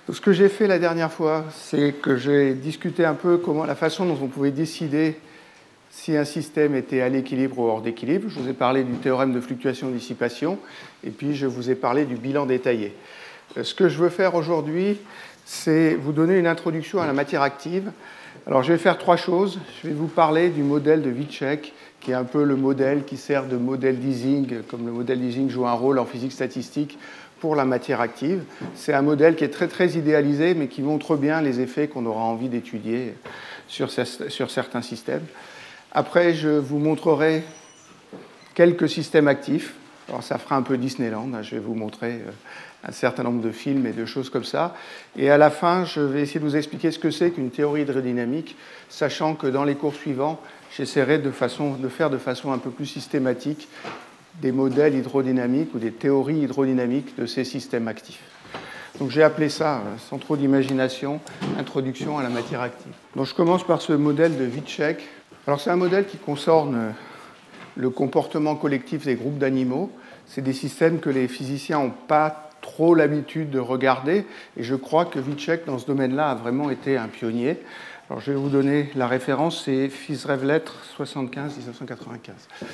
Ce que j'ai fait la dernière fois, c'est que j'ai discuté un peu comment la façon dont on pouvait décider si un système était à l'équilibre ou hors d'équilibre. Je vous ai parlé du théorème de fluctuation-dissipation, et puis je vous ai parlé du bilan détaillé. Ce que je veux faire aujourd'hui, c'est vous donner une introduction à la matière active. Alors je vais faire trois choses. Je vais vous parler du modèle de Witschek, qui est un peu le modèle qui sert de modèle d'Ising, comme le modèle d'Ising joue un rôle en physique statistique pour la matière active. C'est un modèle qui est très, très idéalisé, mais qui montre bien les effets qu'on aura envie d'étudier sur certains systèmes. Après, je vous montrerai quelques systèmes actifs. Alors, ça fera un peu Disneyland. Je vais vous montrer un certain nombre de films et de choses comme ça. Et à la fin, je vais essayer de vous expliquer ce que c'est qu'une théorie hydrodynamique, sachant que dans les cours suivants, j'essaierai de faire de façon un peu plus systématique des modèles hydrodynamiques ou des théories hydrodynamiques de ces systèmes actifs. Donc j'ai appelé ça, sans trop d'imagination, Introduction à la matière active. Donc je commence par ce modèle de Witschek. Alors c'est un modèle qui concerne le comportement collectif des groupes d'animaux. C'est des systèmes que les physiciens n'ont pas trop l'habitude de regarder, et je crois que Witschek, dans ce domaine-là, a vraiment été un pionnier. Alors je vais vous donner la référence, c'est Fils-Rêve-Lettres 75-1995.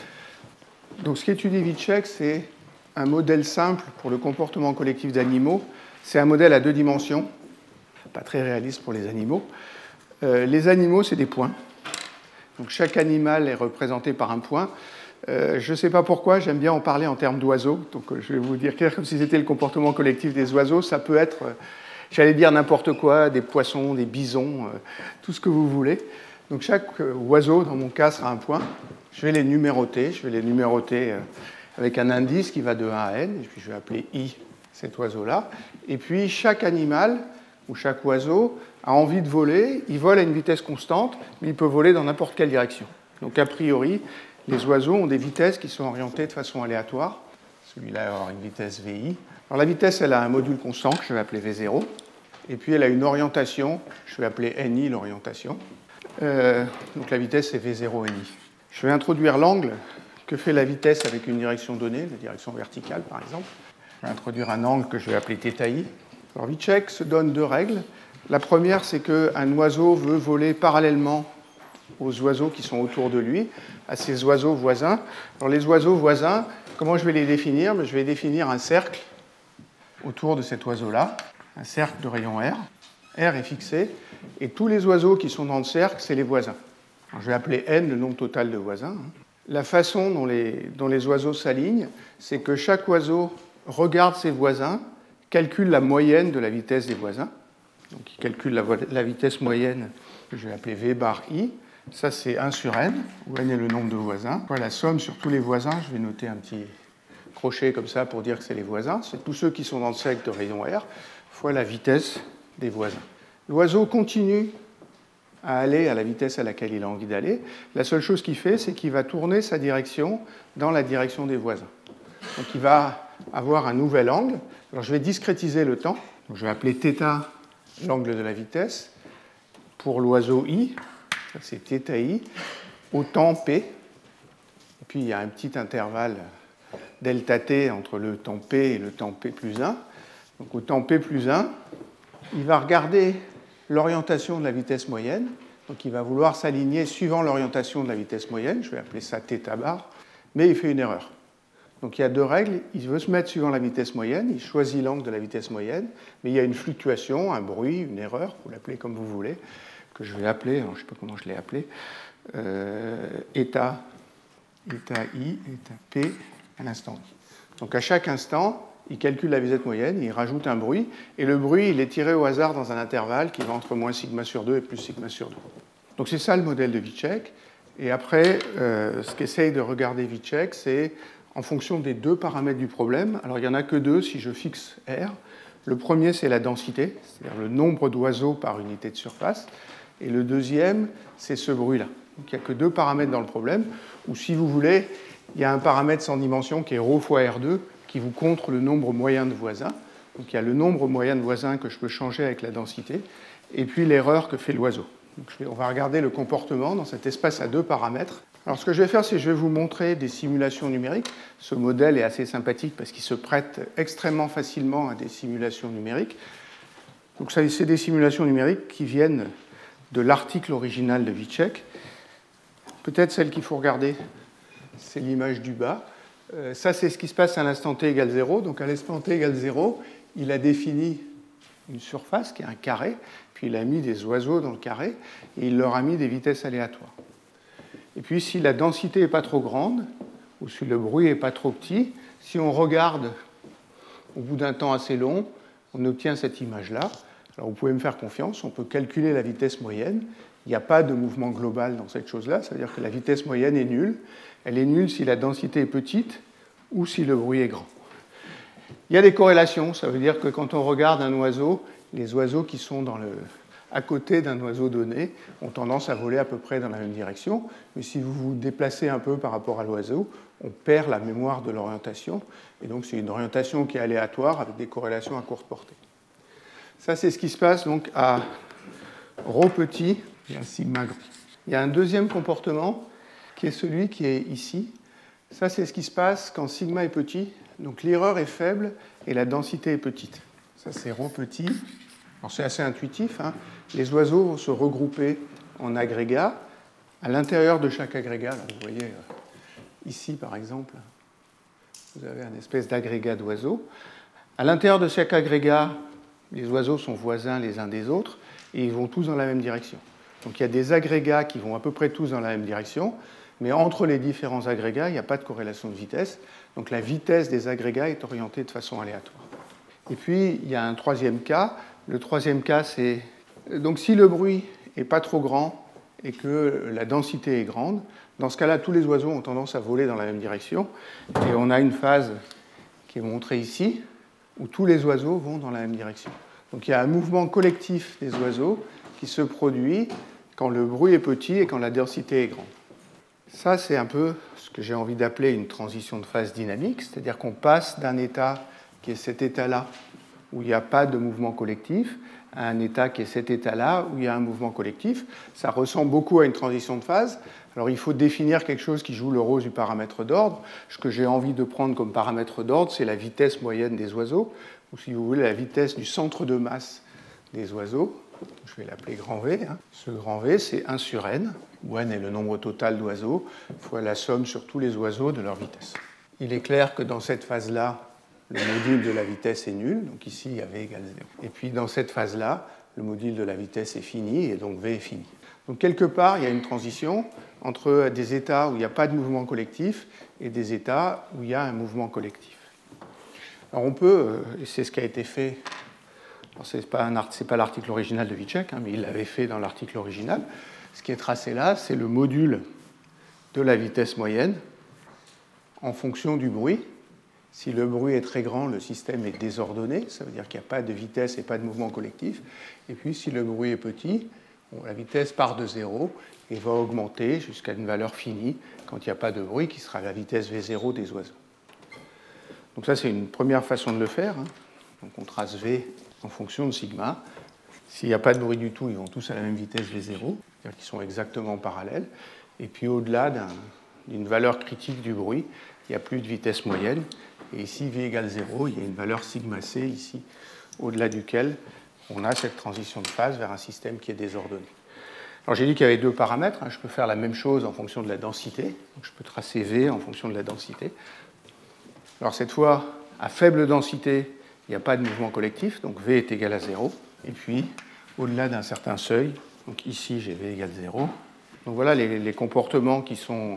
Donc ce qu'étudie Witschek, c'est un modèle simple pour le comportement collectif d'animaux. C'est un modèle à deux dimensions, pas très réaliste pour les animaux. Les animaux, c'est des points. Donc chaque animal est représenté par un point. Je ne sais pas pourquoi, j'aime bien en parler en termes d'oiseaux. Donc je vais vous dire comme si c'était le comportement collectif des oiseaux. Ça peut être, j'allais dire n'importe quoi, des poissons, des bisons, tout ce que vous voulez. Donc chaque oiseau, dans mon cas, sera un point. Je vais les numéroter. Je vais les numéroter avec un indice qui va de 1 à n. Et puis je vais appeler I cet oiseau-là. Et puis chaque animal ou chaque oiseau a envie de voler. Il vole à une vitesse constante, mais il peut voler dans n'importe quelle direction. Donc a priori, les oiseaux ont des vitesses qui sont orientées de façon aléatoire. Celui-là va avoir une vitesse VI. Alors la vitesse, elle a un module constant que je vais appeler V0. Et puis elle a une orientation, je vais appeler NI l'orientation. Donc la vitesse, c'est V0 NI. Je vais introduire l'angle que fait la vitesse avec une direction donnée, la direction verticale par exemple. Je vais introduire un angle que je vais appeler θi. Alors Witschek se donne deux règles. La première, c'est qu'un oiseau veut voler parallèlement aux oiseaux qui sont autour de lui, à ses oiseaux voisins. Alors les oiseaux voisins, comment je vais les définir? Je vais définir un cercle autour de cet oiseau-là, un cercle de rayon R. R est fixé, et tous les oiseaux qui sont dans le cercle, c'est les voisins. Alors, je vais appeler N le nombre total de voisins. La façon dont les oiseaux s'alignent, c'est que chaque oiseau regarde ses voisins, calcule la moyenne de la vitesse des voisins. Donc il calcule la vitesse moyenne que je vais appeler V bar I. Ça, c'est 1 sur N, où N est le nombre de voisins. La somme sur tous les voisins, je vais noter un petit crochet comme ça pour dire que c'est les voisins. C'est tous ceux qui sont dans le cercle de rayon R, fois la vitesse des voisins. L'oiseau continue à aller à la vitesse à laquelle il a envie d'aller. La seule chose qu'il fait, c'est qu'il va tourner sa direction dans la direction des voisins. Donc il va avoir un nouvel angle. Alors je vais discrétiser le temps. Donc, je vais appeler θ l'angle de la vitesse. Pour l'oiseau I, c'est θi, au temps P. Et puis il y a un petit intervalle ΔT entre le temps P et le temps P plus 1. Donc au temps P plus 1, il va regarder l'orientation de la vitesse moyenne. Donc il va vouloir s'aligner suivant l'orientation de la vitesse moyenne. Je vais appeler ça θ bar. Mais il fait une erreur. Donc il y a deux règles. Il veut se mettre suivant la vitesse moyenne. Il choisit l'angle de la vitesse moyenne. Mais il y a une fluctuation, un bruit, une erreur, vous l'appelez comme vous voulez, que je vais appeler, alors je ne sais pas comment je l'ai appelé, état I, état P à l'instant I. Donc à chaque instant, il calcule la vitesse moyenne, il rajoute un bruit, et le bruit, il est tiré au hasard dans un intervalle qui va entre moins sigma sur 2 et plus sigma sur 2. Donc c'est ça le modèle de Witschek. Et après, ce qu'essaye de regarder Witschek, c'est en fonction des deux paramètres du problème. Alors il n'y en a que deux si je fixe R. Le premier, c'est la densité, c'est-à-dire le nombre d'oiseaux par unité de surface. Et le deuxième, c'est ce bruit-là. Donc il n'y a que deux paramètres dans le problème. Ou si vous voulez, il y a un paramètre sans dimension qui est ρ fois R2 qui vous compte le nombre moyen de voisins. Donc il y a le nombre moyen de voisins que je peux changer avec la densité. Et puis l'erreur que fait l'oiseau. Donc on va regarder le comportement dans cet espace à deux paramètres. Alors ce que je vais faire, c'est que je vais vous montrer des simulations numériques. Ce modèle est assez sympathique parce qu'il se prête extrêmement facilement à des simulations numériques. Donc ça, c'est des simulations numériques qui viennent de l'article original de Vicek. Peut-être celle qu'il faut regarder, c'est l'image du bas. Ça, c'est ce qui se passe à l'instant t égale 0. Donc à l'instant t égale 0, il a défini une surface qui est un carré, puis il a mis des oiseaux dans le carré, et il leur a mis des vitesses aléatoires. Et puis si la densité n'est pas trop grande, ou si le bruit n'est pas trop petit, si on regarde au bout d'un temps assez long, on obtient cette image-là. Alors vous pouvez me faire confiance, on peut calculer la vitesse moyenne. Il n'y a pas de mouvement global dans cette chose-là, c'est-à-dire que la vitesse moyenne est nulle. Elle est nulle si la densité est petite ou si le bruit est grand. Il y a des corrélations, ça veut dire que quand on regarde un oiseau, les oiseaux qui sont à côté d'un oiseau donné ont tendance à voler à peu près dans la même direction. Mais si vous vous déplacez un peu par rapport à l'oiseau, on perd la mémoire de l'orientation. Et donc c'est une orientation qui est aléatoire avec des corrélations à courte portée. Ça, c'est ce qui se passe donc à ρ petit et à sigma grand. Il y a un deuxième comportement qui est celui qui est ici. Ça, c'est ce qui se passe quand sigma est petit. Donc l'erreur est faible et la densité est petite. Ça, c'est ρ petit. Alors c'est assez intuitif, hein. Les oiseaux vont se regrouper en agrégats. À l'intérieur de chaque agrégat, là, vous voyez ici par exemple, vous avez une espèce d'agrégat d'oiseaux. À l'intérieur de chaque agrégat, les oiseaux sont voisins les uns des autres et ils vont tous dans la même direction. Donc il y a des agrégats qui vont à peu près tous dans la même direction, mais entre les différents agrégats, il n'y a pas de corrélation de vitesse. Donc la vitesse des agrégats est orientée de façon aléatoire. Et puis il y a un troisième cas. Le troisième cas, c'est donc si le bruit n'est pas trop grand et que la densité est grande, dans ce cas-là, tous les oiseaux ont tendance à voler dans la même direction. Et on a une phase qui est montrée ici, où tous les oiseaux vont dans la même direction. Donc il y a un mouvement collectif des oiseaux qui se produit quand le bruit est petit et quand la densité est grande. Ça, c'est un peu ce que j'ai envie d'appeler une transition de phase dynamique, c'est-à-dire qu'on passe d'un état qui est cet état-là, où il n'y a pas de mouvement collectif, à un état qui est cet état-là, où il y a un mouvement collectif. Ça ressemble beaucoup à une transition de phase. Alors il faut définir quelque chose qui joue le rôle du paramètre d'ordre. Ce que j'ai envie de prendre comme paramètre d'ordre, c'est la vitesse moyenne des oiseaux, ou si vous voulez, la vitesse du centre de masse des oiseaux. Je vais l'appeler grand V. Ce grand V, c'est 1 sur n, où n est le nombre total d'oiseaux, fois la somme sur tous les oiseaux de leur vitesse. Il est clair que dans cette phase-là, le module de la vitesse est nul, donc ici il y a V égale 0. Et puis dans cette phase-là, le module de la vitesse est fini, et donc V est fini. Donc quelque part, il y a une transition entre des états où il n'y a pas de mouvement collectif et des états où il y a un mouvement collectif. Alors on peut, et c'est ce qui a été fait, ce n'est pas l'article original de Vicek, mais il l'avait fait dans l'article original, ce qui est tracé là, c'est le module de la vitesse moyenne en fonction du bruit. Si le bruit est très grand, le système est désordonné, ça veut dire qu'il n'y a pas de vitesse et pas de mouvement collectif. Et puis si le bruit est petit, la vitesse part de 0 et va augmenter jusqu'à une valeur finie quand il n'y a pas de bruit, qui sera la vitesse V0 des oiseaux. Donc ça, c'est une première façon de le faire. Donc on trace V en fonction de sigma. S'il n'y a pas de bruit du tout, ils vont tous à la même vitesse V0, c'est-à-dire qu'ils sont exactement parallèles. Et puis au-delà d'une valeur critique du bruit, il n'y a plus de vitesse moyenne. Et ici, V égale 0, il y a une valeur sigma C ici, au-delà duquel on a cette transition de phase vers un système qui est désordonné. Alors j'ai dit qu'il y avait deux paramètres. Je peux faire la même chose en fonction de la densité. Donc, je peux tracer V en fonction de la densité. Alors cette fois, à faible densité, il n'y a pas de mouvement collectif, donc V est égal à 0. Et puis, au-delà d'un certain seuil, donc ici j'ai V égale 0. Donc voilà les comportements qui sont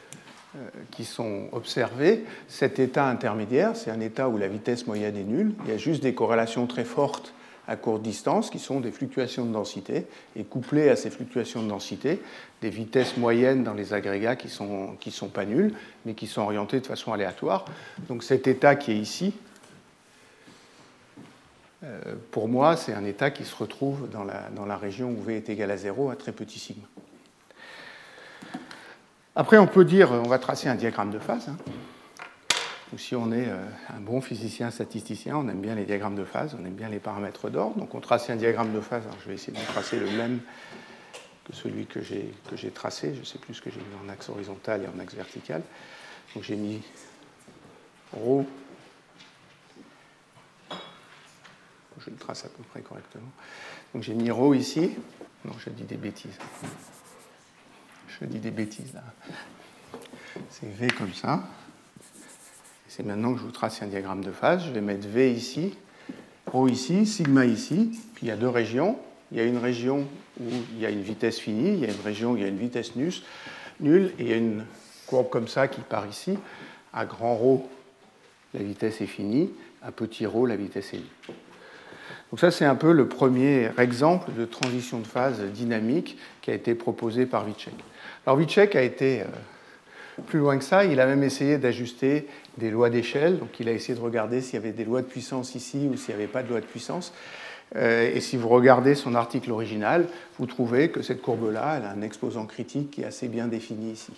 observés. Cet état intermédiaire, c'est un état où la vitesse moyenne est nulle. Il y a juste des corrélations très fortes à courte distance, qui sont des fluctuations de densité, et couplées à ces fluctuations de densité, des vitesses moyennes dans les agrégats qui sont pas nulles, mais qui sont orientées de façon aléatoire. Donc cet état qui est ici, pour moi, c'est un état qui se retrouve dans la région où V est égal à 0, à très petit sigma. Après, on peut dire, on va tracer un diagramme de phase. Ou si on est un bon physicien statisticien, on aime bien les diagrammes de phase, on aime bien les paramètres d'ordre. Donc on trace un diagramme de phase. Alors, je vais essayer de tracer le même que celui que j'ai tracé. Je ne sais plus ce que j'ai mis en axe horizontal et en axe vertical. Donc j'ai mis ρ que je le trace à peu près correctement. Donc j'ai mis ρ ici. Non, je dis des bêtises. Je dis des bêtises là. C'est V comme ça. C'est maintenant que je vous trace un diagramme de phase. Je vais mettre V ici, ρ ici, sigma ici. Puis il y a deux régions. Il y a une région où il y a une vitesse finie, il y a une région où il y a une vitesse nulle, et il y a une courbe comme ça qui part ici. À grand ρ, la vitesse est finie. À petit ρ, la vitesse est nulle. Donc ça, c'est un peu le premier exemple de transition de phase dynamique qui a été proposé par Vítček. Alors Vítček a été plus loin que ça. Il a même essayé d'ajuster des lois d'échelle. Donc il a essayé de regarder s'il y avait des lois de puissance ici ou s'il n'y avait pas de loi de puissance. Et si vous regardez son article original, vous trouvez que cette courbe-là, elle a un exposant critique qui est assez bien défini ici.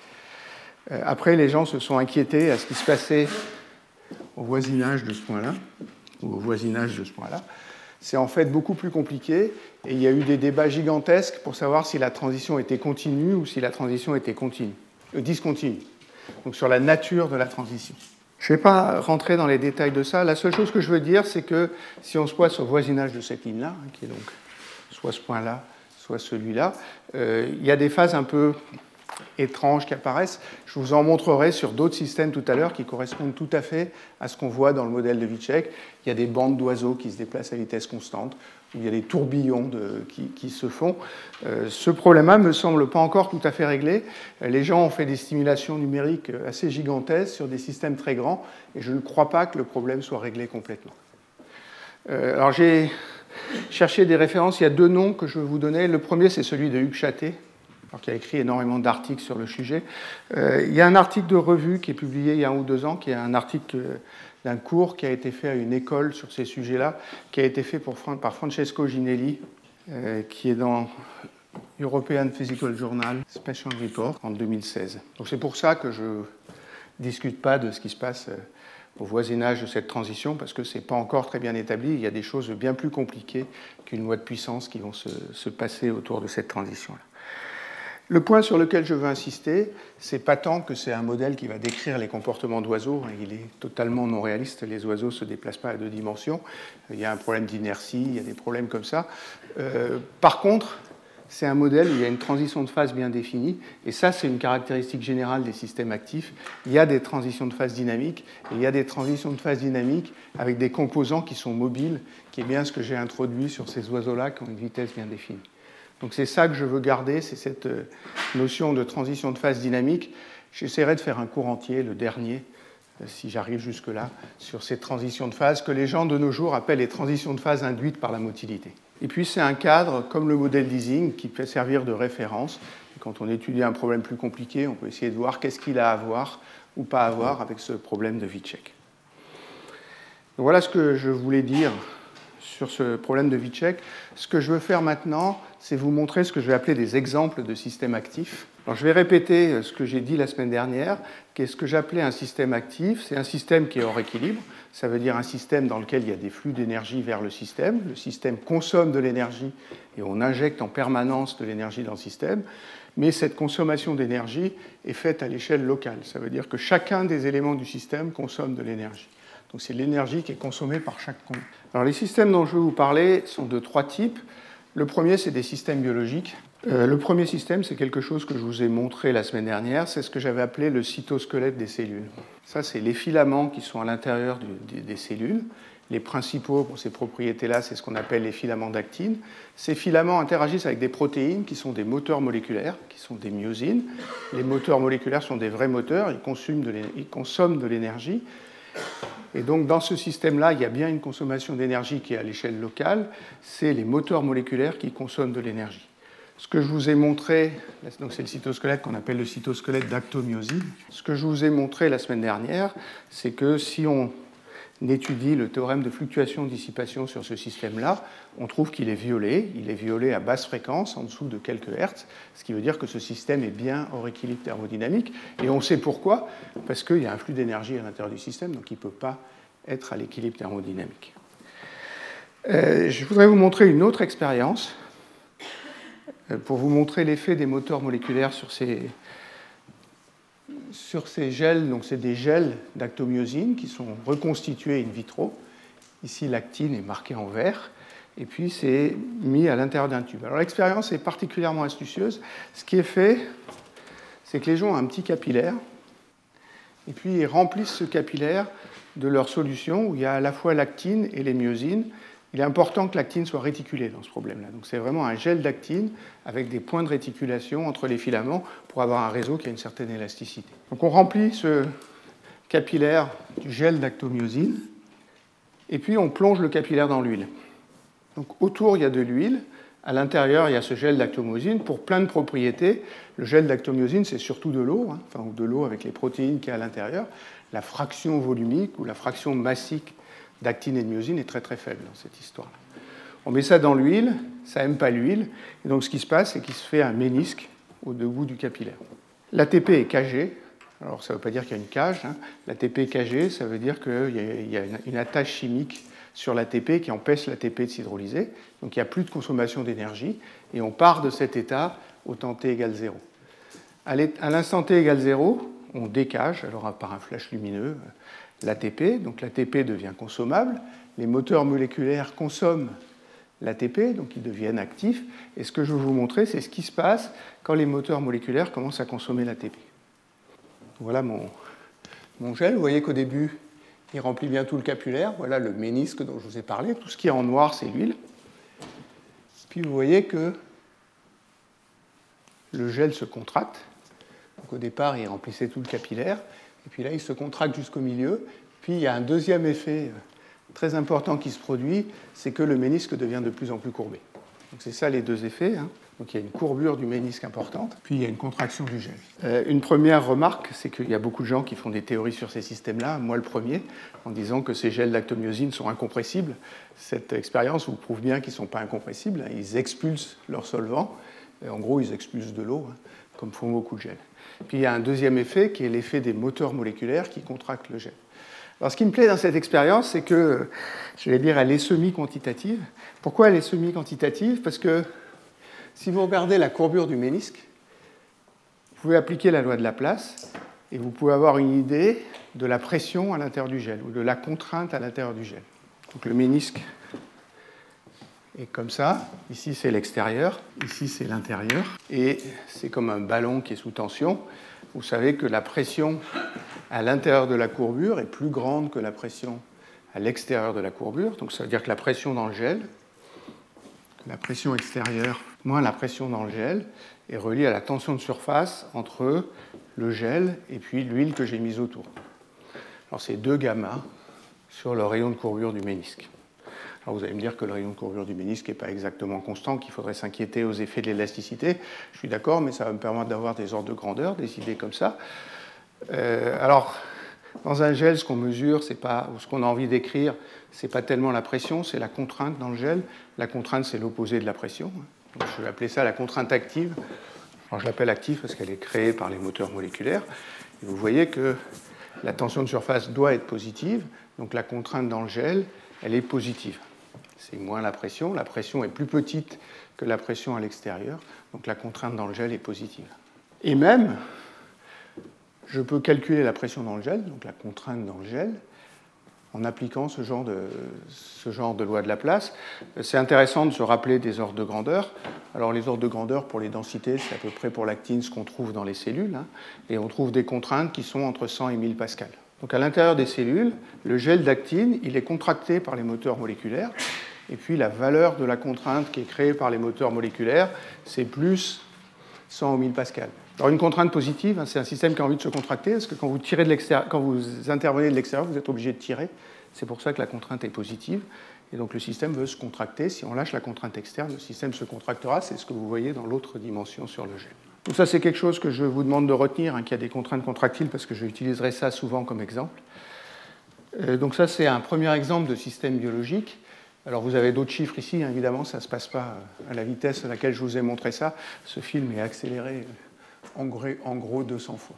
Après, les gens se sont inquiétés à ce qui se passait au voisinage de ce point-là, ou au voisinage de ce point-là. C'est en fait beaucoup plus compliqué, et il y a eu des débats gigantesques pour savoir si la transition était continue ou si la transition était discontinue, donc sur la nature de la transition. Je ne vais pas rentrer dans les détails de ça. La seule chose que je veux dire, c'est que si on se place au voisinage de cette ligne-là, qui est donc soit ce point-là, soit celui-là, il y a des phases un peu étranges qui apparaissent. Je vous en montrerai sur d'autres systèmes tout à l'heure qui correspondent tout à fait à ce qu'on voit dans le modèle de Vítček. Il y a des bandes d'oiseaux qui se déplacent à vitesse constante, où il y a des tourbillons qui se font. Ce problème-là ne me semble pas encore tout à fait réglé. Les gens ont fait des simulations numériques assez gigantesques sur des systèmes très grands, et je ne crois pas que le problème soit réglé complètement. Alors j'ai cherché des références. Il y a deux noms que je vais vous donner. Le premier, c'est celui de Hugues Châté, qui a écrit énormément d'articles sur le sujet. Il y a un article de revue qui est publié il y a 1 ou 2 ans, qui est un article d'un cours qui a été fait à une école sur ces sujets-là, qui a été fait par Francesco Ginelli, qui est dans European Physical Journal Special Report en 2016. Donc c'est pour ça que je ne discute pas de ce qui se passe au voisinage de cette transition, parce que ce n'est pas encore très bien établi. Il y a des choses bien plus compliquées qu'une loi de puissance qui vont se passer autour de cette transition-là. Le point sur lequel je veux insister, c'est pas tant que c'est un modèle qui va décrire les comportements d'oiseaux. Il est totalement non réaliste. Les oiseaux ne se déplacent pas à 2 dimensions. Il y a un problème d'inertie, il y a des problèmes comme ça. Par contre, c'est un modèle où il y a une transition de phase bien définie. Et ça, c'est une caractéristique générale des systèmes actifs. Il y a des transitions de phase dynamiques. Et il y a des transitions de phase dynamiques avec des composants qui sont mobiles, qui est bien ce que j'ai introduit sur ces oiseaux-là qui ont une vitesse bien définie. Donc c'est ça que je veux garder, c'est cette notion de transition de phase dynamique. J'essaierai de faire un cours entier, le dernier, si j'arrive jusque-là, sur ces transitions de phase que les gens de nos jours appellent les transitions de phase induites par la motilité. Et puis c'est un cadre, comme le modèle d'Ising, qui peut servir de référence. Et quand on étudie un problème plus compliqué, on peut essayer de voir qu'est-ce qu'il a à voir ou pas à voir avec ce problème de Vítček. Donc voilà ce que je voulais dire sur ce problème de Vítček. Ce que je veux faire maintenant, c'est vous montrer ce que je vais appeler des exemples de systèmes actifs. Alors, je vais répéter ce que j'ai dit la semaine dernière, qu'est-ce que j'appelais un système actif. C'est un système qui est hors équilibre. Ça veut dire un système dans lequel il y a des flux d'énergie vers le système. Le système consomme de l'énergie et on injecte en permanence de l'énergie dans le système. Mais cette consommation d'énergie est faite à l'échelle locale. Ça veut dire que chacun des éléments du système consomme de l'énergie. Donc c'est l'énergie qui est consommée par chaque composant. Alors les systèmes dont je vais vous parler sont de 3 types. Le premier, c'est des systèmes biologiques. Le premier système, c'est quelque chose que je vous ai montré la semaine dernière. C'est ce que j'avais appelé le cytosquelette des cellules. Ça, c'est les filaments qui sont à l'intérieur des cellules. Les principaux pour ces propriétés-là, c'est ce qu'on appelle les filaments d'actine. Ces filaments interagissent avec des protéines qui sont des moteurs moléculaires, qui sont des myosines. Les moteurs moléculaires sont des vrais moteurs, ils consomment de l'énergie. Et donc, dans ce système-là, il y a bien une consommation d'énergie qui est à l'échelle locale. C'est les moteurs moléculaires qui consomment de l'énergie. Ce que je vous ai montré, donc c'est le cytosquelette qu'on appelle le cytosquelette d'actomyosine. Ce que je vous ai montré la semaine dernière, c'est que si on étudie le théorème de fluctuation-dissipation sur ce système-là, on trouve qu'il est violé. Il est violé à basse fréquence, en dessous de quelques hertz, ce qui veut dire que ce système est bien hors équilibre thermodynamique. Et on sait pourquoi, parce qu'il y a un flux d'énergie à l'intérieur du système, donc il ne peut pas être à l'équilibre thermodynamique. Je voudrais vous montrer une autre expérience pour vous montrer l'effet des moteurs moléculaires sur ces gels. Donc c'est des gels d'actomyosine qui sont reconstitués in vitro. Ici, l'actine est marquée en vert. Et puis, c'est mis à l'intérieur d'un tube. Alors, l'expérience est particulièrement astucieuse. Ce qui est fait, c'est que les gens ont un petit capillaire. Et puis, ils remplissent ce capillaire de leur solution où il y a à la fois l'actine et les myosines. Il est important que l'actine soit réticulée dans ce problème-là. Donc, c'est vraiment un gel d'actine avec des points de réticulation entre les filaments pour avoir un réseau qui a une certaine élasticité. Donc, on remplit ce capillaire du gel d'actomyosine et puis on plonge le capillaire dans l'huile. Donc, autour, il y a de l'huile. À l'intérieur, il y a ce gel d'actomyosine pour plein de propriétés. Le gel d'actomyosine, c'est surtout de l'eau, ou de l'eau avec les protéines qu'il y a à l'intérieur. La fraction volumique ou la fraction massique d'actine et de myosine est très très faible dans cette histoire-là. On met ça dans l'huile, ça n'aime pas l'huile, et donc ce qui se passe, c'est qu'il se fait un ménisque au bout du capillaire. L'ATP est cagé, alors ça ne veut pas dire qu'il y a une cage. L'ATP cagé, ça veut dire qu'il y a une attache chimique sur l'ATP qui empêche l'ATP de s'hydrolyser, donc il n'y a plus de consommation d'énergie, et on part de cet état au temps t égale 0. À l'instant t égale 0, on décage, alors par un flash lumineux, l'ATP, donc l'ATP devient consommable, les moteurs moléculaires consomment l'ATP, donc ils deviennent actifs, et ce que je vais vous montrer, c'est ce qui se passe quand les moteurs moléculaires commencent à consommer l'ATP. Voilà mon gel, vous voyez qu'au début, il remplit bien tout le capillaire, voilà le ménisque dont je vous ai parlé, tout ce qui est en noir, c'est l'huile. Puis vous voyez que le gel se contracte. Donc au départ, il remplissait tout le capillaire, et puis là, il se contracte jusqu'au milieu. Puis il y a un deuxième effet très important qui se produit, c'est que le ménisque devient de plus en plus courbé. Donc c'est ça les deux effets. Donc il y a une courbure du ménisque importante, puis il y a une contraction du gel. Une première remarque, c'est qu'il y a beaucoup de gens qui font des théories sur ces systèmes-là, moi le premier, en disant que ces gels d'actomyosine sont incompressibles. Cette expérience vous prouve bien qu'ils ne sont pas incompressibles, ils expulsent leur solvant, et en gros ils expulsent de l'eau, comme font beaucoup de gels. Puis il y a un deuxième effet qui est l'effet des moteurs moléculaires qui contractent le gel. Alors ce qui me plaît dans cette expérience, c'est que, je vais dire, elle est semi-quantitative. Pourquoi elle est semi-quantitative ? Parce que si vous regardez la courbure du ménisque, vous pouvez appliquer la loi de Laplace et vous pouvez avoir une idée de la pression à l'intérieur du gel ou de la contrainte à l'intérieur du gel. Donc le ménisque est comme ça. Ici, c'est l'extérieur. Ici, c'est l'intérieur. Et c'est comme un ballon qui est sous tension. Vous savez que la pression à l'intérieur de la courbure est plus grande que la pression à l'extérieur de la courbure. Donc ça veut dire que la pression dans le gel, la pression extérieure moins la pression dans le gel, est reliée à la tension de surface entre le gel et puis l'huile que j'ai mise autour. Alors c'est 2 gamma sur le rayon de courbure du ménisque. Alors vous allez me dire que le rayon de courbure du ménisque n'est pas exactement constant, qu'il faudrait s'inquiéter aux effets de l'élasticité. Je suis d'accord, mais ça va me permettre d'avoir des ordres de grandeur, des idées comme ça. Alors, dans un gel, ce qu'on mesure, ou ce qu'on a envie d'écrire, ce n'est pas tellement la pression, c'est la contrainte dans le gel. La contrainte, c'est l'opposé de la pression. Donc, je vais appeler ça la contrainte active. Alors, je l'appelle active parce qu'elle est créée par les moteurs moléculaires. Et vous voyez que la tension de surface doit être positive, donc la contrainte dans le gel, elle est positive. C'est moins la pression. La pression est plus petite que la pression à l'extérieur, donc la contrainte dans le gel est positive. Et même, je peux calculer la pression dans le gel, donc la contrainte dans le gel, en appliquant ce genre de loi de Laplace. C'est intéressant de se rappeler des ordres de grandeur. Alors les ordres de grandeur pour les densités, c'est à peu près pour l'actine ce qu'on trouve dans les cellules, et on trouve des contraintes qui sont entre 100 et 1000 pascal. Donc à l'intérieur des cellules, le gel d'actine, il est contracté par les moteurs moléculaires, et puis la valeur de la contrainte qui est créée par les moteurs moléculaires, c'est plus 100 ou 1000 pascal. Alors une contrainte positive, c'est un système qui a envie de se contracter, parce que quand vous intervenez de l'extérieur, vous êtes obligé de tirer. C'est pour ça que la contrainte est positive. Et donc le système veut se contracter. Si on lâche la contrainte externe, le système se contractera. C'est ce que vous voyez dans l'autre dimension sur le gel. Donc ça, c'est quelque chose que je vous demande de retenir, qu'il y a des contraintes contractiles, parce que j'utiliserai ça souvent comme exemple. Donc ça, c'est un premier exemple de système biologique. Alors vous avez d'autres chiffres ici, évidemment, ça ne se passe pas à la vitesse à laquelle je vous ai montré ça. Ce film est accéléré en gros 200 fois.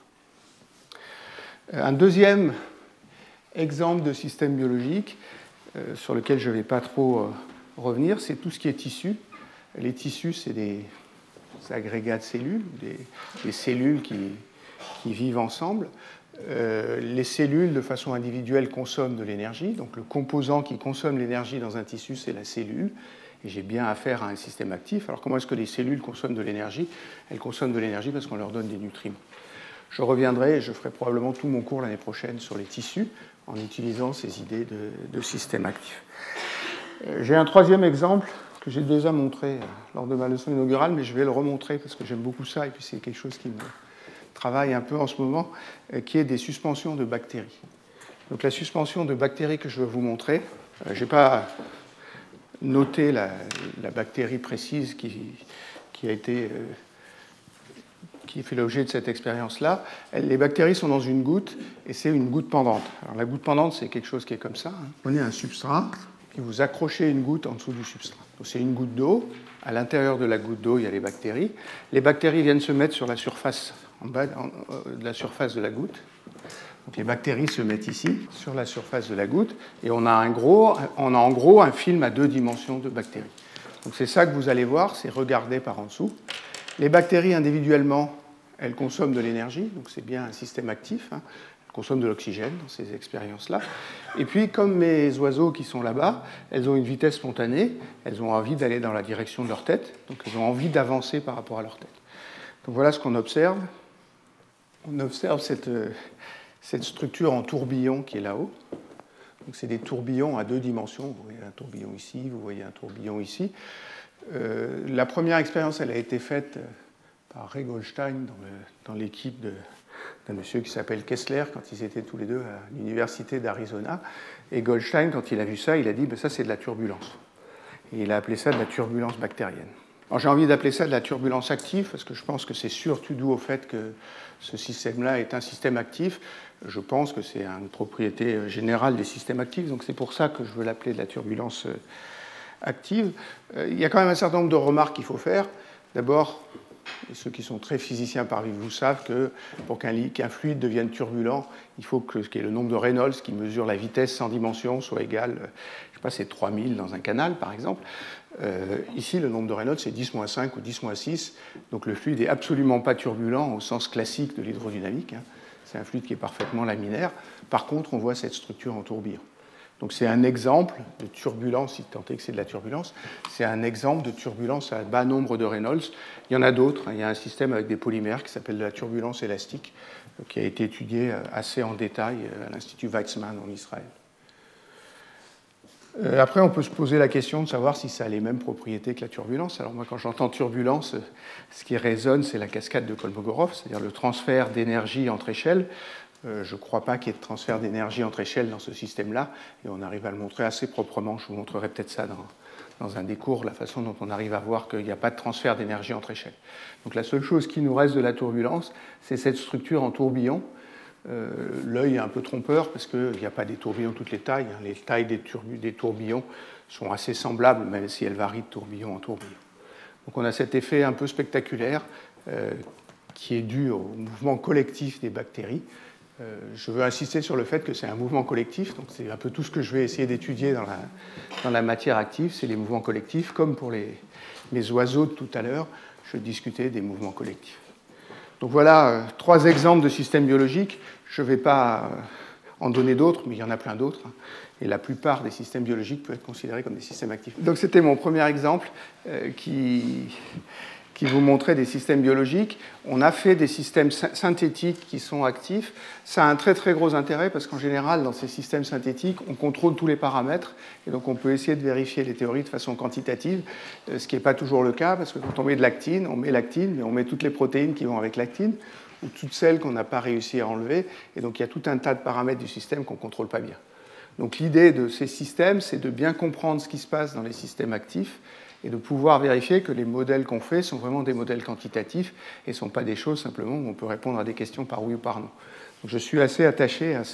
Un deuxième exemple de système biologique, sur lequel je ne vais pas trop revenir, c'est tout ce qui est tissu. Les tissus, c'est des agrégats de cellules, des cellules qui vivent ensemble. les cellules, de façon individuelle, consomment de l'énergie. Donc le composant qui consomme l'énergie dans un tissu, c'est la cellule. Et j'ai bien affaire à un système actif. Alors comment est-ce que les cellules consomment de l'énergie? Elles consomment de l'énergie parce qu'on leur donne des nutriments. Je reviendrai et je ferai probablement tout mon cours l'année prochaine sur les tissus en utilisant ces idées de système actif. J'ai un troisième exemple que j'ai déjà montré lors de ma leçon inaugurale, mais je vais le remontrer parce que j'aime beaucoup ça et puis c'est quelque chose qui me travaille un peu en ce moment, qui est des suspensions de bactéries. Donc la suspension de bactéries que je vais vous montrer, je n'ai pas noté la bactérie précise qui fait l'objet de cette expérience-là. Les bactéries sont dans une goutte et c'est une goutte pendante. Alors la goutte pendante, c'est quelque chose qui est comme ça. Vous prenez un substrat, puis vous accrochez une goutte en dessous du substrat. Donc c'est une goutte d'eau. À l'intérieur de la goutte d'eau, il y a les bactéries. Les bactéries viennent se mettre sur la surface, en bas de la surface de la goutte. Donc les bactéries se mettent ici, sur la surface de la goutte, et on a en gros un film à 2 dimensions de bactéries. Donc c'est ça que vous allez voir, c'est regardé par en dessous. Les bactéries individuellement, elles consomment de l'énergie, donc c'est bien un système actif. Elles consomment de l'oxygène dans ces expériences-là. Et puis, comme mes oiseaux qui sont là-bas, elles ont une vitesse spontanée, elles ont envie d'aller dans la direction de leur tête, donc elles ont envie d'avancer par rapport à leur tête. Donc voilà ce qu'on observe. On observe cette structure en tourbillon qui est là-haut. Donc c'est des tourbillons à 2 dimensions. Vous voyez un tourbillon ici, vous voyez un tourbillon ici. La première expérience, elle a été faite par Ray Goldstein dans l'équipe d'un monsieur qui s'appelle Kessler, quand ils étaient tous les deux à l'université d'Arizona. Et Goldstein, quand il a vu ça, il a dit ça c'est de la turbulence. Et il a appelé ça de la turbulence bactérienne. Alors j'ai envie d'appeler ça de la turbulence active, parce que je pense que c'est surtout dû au fait que ce système-là est un système actif. Je pense que c'est une propriété générale des systèmes actifs, donc c'est pour ça que je veux l'appeler de la turbulence active. Il y a quand même un certain nombre de remarques qu'il faut faire. D'abord, ceux qui sont très physiciens parmi vous savent que pour qu'un fluide devienne turbulent, il faut que le nombre de Reynolds qui mesure la vitesse sans dimension soit égal, je ne sais pas, c'est 3000 dans un canal par exemple. Ici, le nombre de Reynolds, c'est 10-5 ou 10-6. Donc le fluide n'est absolument pas turbulent au sens classique de l'hydrodynamique. C'est un fluide qui est parfaitement laminaire. Par contre, on voit cette structure en tourbillon. Donc c'est un exemple de turbulence, si tant est que c'est de la turbulence, c'est un exemple de turbulence à bas nombre de Reynolds. Il y en a d'autres. Il y a un système avec des polymères qui s'appelle de la turbulence élastique, qui a été étudié assez en détail à l'Institut Weizmann en Israël. Après, on peut se poser la question de savoir si ça a les mêmes propriétés que la turbulence. Alors moi, quand j'entends turbulence, ce qui résonne, c'est la cascade de Kolmogorov, c'est-à-dire le transfert d'énergie entre échelles. Je ne crois pas qu'il y ait de transfert d'énergie entre échelles dans ce système-là, et on arrive à le montrer assez proprement. Je vous montrerai peut-être ça dans un des cours, la façon dont on arrive à voir qu'il n'y a pas de transfert d'énergie entre échelles. Donc la seule chose qui nous reste de la turbulence, c'est cette structure en tourbillon. L'œil est un peu trompeur parce qu'il n'y a pas des tourbillons de toutes les tailles. Les tailles des tourbillons sont assez semblables, même si elles varient de tourbillon en tourbillon. Donc on a cet effet un peu spectaculaire qui est dû au mouvement collectif des bactéries. Je veux insister sur le fait que c'est un mouvement collectif, donc c'est un peu tout ce que je vais essayer d'étudier dans la matière active, c'est les mouvements collectifs, comme pour les oiseaux de tout à l'heure, je discutais des mouvements collectifs. Donc voilà 3 exemples de systèmes biologiques. Je ne vais pas en donner d'autres, mais il y en a plein d'autres. Et la plupart des systèmes biologiques peuvent être considérés comme des systèmes actifs. Donc c'était mon premier exemple qui vous montrait des systèmes biologiques. On a fait des systèmes synthétiques qui sont actifs. Ça a un très très gros intérêt parce qu'en général, dans ces systèmes synthétiques, on contrôle tous les paramètres et donc on peut essayer de vérifier les théories de façon quantitative, ce qui n'est pas toujours le cas parce que quand on met de l'actine, on met l'actine, mais on met toutes les protéines qui vont avec l'actine ou toutes celles qu'on n'a pas réussi à enlever. Et donc il y a tout un tas de paramètres du système qu'on ne contrôle pas bien. Donc l'idée de ces systèmes, c'est de bien comprendre ce qui se passe dans les systèmes actifs et de pouvoir vérifier que les modèles qu'on fait sont vraiment des modèles quantitatifs et ne sont pas des choses simplement où on peut répondre à des questions par oui ou par non. Donc je suis assez attaché à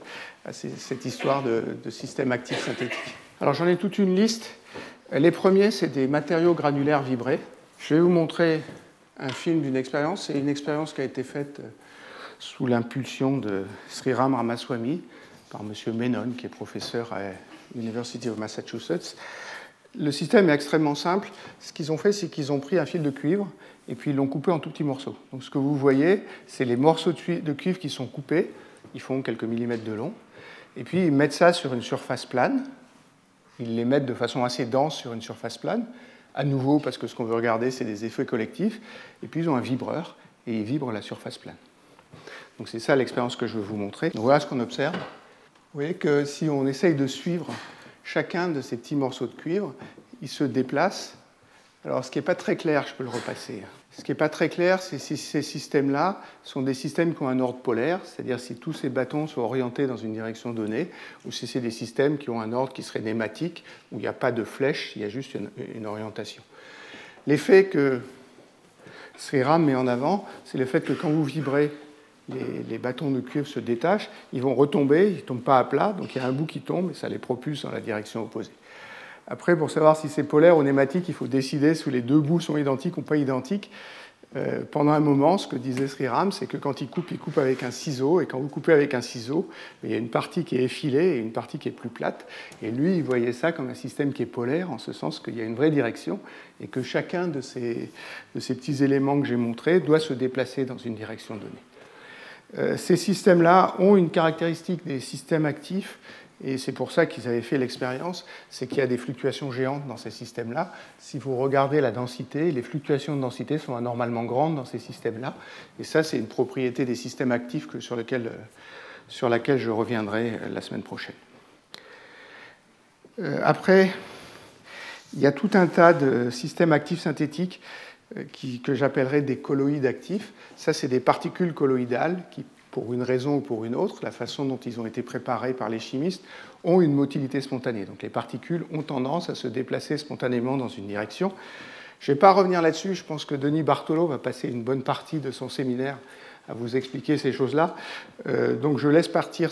cette histoire de système actif synthétique. Alors j'en ai toute une liste. Les premiers, c'est des matériaux granulaires vibrés. Je vais vous montrer un film d'une expérience. C'est une expérience qui a été faite sous l'impulsion de Sriram Ramaswamy par M. Menon, qui est professeur à l'University of Massachusetts. Le système est extrêmement simple. Ce qu'ils ont fait, c'est qu'ils ont pris un fil de cuivre et puis ils l'ont coupé en tout petits morceaux. Donc ce que vous voyez, c'est les morceaux de cuivre qui sont coupés ils font quelques millimètres de long. Et puis ils mettent ça sur une surface plane. Ils les mettent de façon assez dense sur une surface plane. À nouveau, parce que ce qu'on veut regarder, c'est des effets collectifs. Et puis ils ont un vibreur, et ils vibrent la surface plane. Donc c'est ça l'expérience que je veux vous montrer. Donc voilà ce qu'on observe. Vous voyez que si on essaye de suivre chacun de ces petits morceaux de cuivre, ils se déplacent. Alors ce qui n'est pas très clair, je peux le repasser. Ce qui n'est pas très clair, c'est si ces systèmes-là sont des systèmes qui ont un ordre polaire, c'est-à-dire si tous ces bâtons sont orientés dans une direction donnée, ou si c'est des systèmes qui ont un ordre qui serait nématique, où il n'y a pas de flèche, il y a juste une orientation. L'effet que Sriram met en avant, c'est le fait que quand vous vibrez, les bâtons de cuivre se détachent, ils vont retomber, ils ne tombent pas à plat, donc il y a un bout qui tombe et ça les propulse dans la direction opposée. Après, pour savoir si c'est polaire ou nématique, il faut décider si les deux bouts sont identiques ou pas identiques. Pendant un moment, ce que disait Sriram, c'est que quand il coupe avec un ciseau, et quand vous coupez avec un ciseau, il y a une partie qui est effilée et une partie qui est plus plate. Et lui, il voyait ça comme un système qui est polaire, en ce sens qu'il y a une vraie direction, et que chacun de ces petits éléments que j'ai montrés doit se déplacer dans une direction donnée. Ces systèmes-là ont une caractéristique des systèmes actifs, et c'est pour ça qu'ils avaient fait l'expérience, c'est qu'il y a des fluctuations géantes dans ces systèmes-là. Si vous regardez la densité, les fluctuations de densité sont anormalement grandes dans ces systèmes-là. Et ça, c'est une propriété des systèmes actifs sur laquelle je reviendrai la semaine prochaine. Après, il y a tout un tas de systèmes actifs synthétiques que j'appellerais des colloïdes actifs. Ça, c'est des particules colloïdales qui, pour une raison ou pour une autre, la façon dont ils ont été préparés par les chimistes, ont une motilité spontanée. Donc les particules ont tendance à se déplacer spontanément dans une direction. Je ne vais pas revenir là-dessus, je pense que Denis Bartolo va passer une bonne partie de son séminaire à vous expliquer ces choses-là. Donc je laisse partir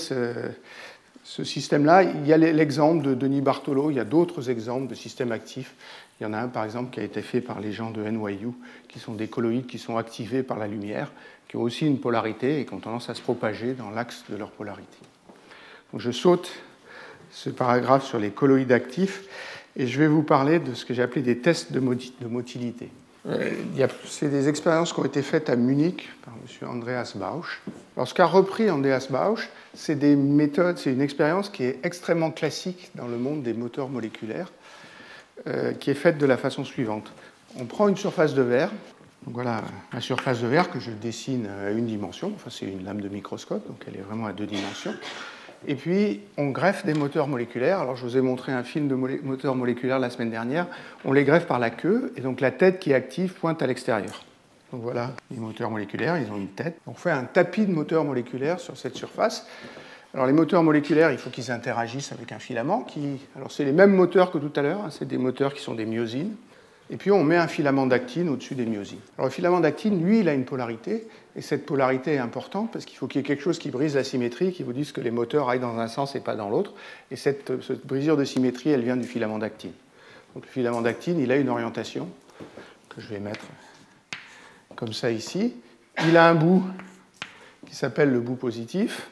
ce système-là. Il y a l'exemple de Denis Bartolo, il y a d'autres exemples de systèmes actifs. Il y en a un, par exemple, qui a été fait par les gens de NYU, qui sont des colloïdes qui sont activés par la lumière, qui ont aussi une polarité et qui ont tendance à se propager dans l'axe de leur polarité. Donc je saute ce paragraphe sur les colloïdes actifs et je vais vous parler de ce que j'ai appelé des tests de motilité. C'est des expériences qui ont été faites à Munich par M. Andreas Bausch. Alors, ce qu'a repris Andreas Bausch, c'est une expérience qui est extrêmement classique dans le monde des moteurs moléculaires, qui est faite de la façon suivante. On prend une surface de verre. Donc voilà la surface de verre que je dessine à une dimension. Enfin, c'est une lame de microscope, donc elle est vraiment à deux dimensions. Et puis, on greffe des moteurs moléculaires. Alors, je vous ai montré un film de moteurs moléculaires la semaine dernière. On les greffe par la queue, et donc la tête qui est active pointe à l'extérieur. Donc voilà, les moteurs moléculaires, ils ont une tête. On fait un tapis de moteurs moléculaires sur cette surface. Alors, les moteurs moléculaires, il faut qu'ils interagissent avec un filament. Alors, c'est les mêmes moteurs que tout à l'heure. C'est des moteurs qui sont des myosines. Et puis on met un filament d'actine au-dessus des myosines. Alors le filament d'actine, lui, il a une polarité, et cette polarité est importante parce qu'il faut qu'il y ait quelque chose qui brise la symétrie, qui vous dise que les moteurs aillent dans un sens et pas dans l'autre. Et cette brisure de symétrie, elle vient du filament d'actine. Donc le filament d'actine, il a une orientation que je vais mettre comme ça ici. Il a un bout qui s'appelle le bout positif,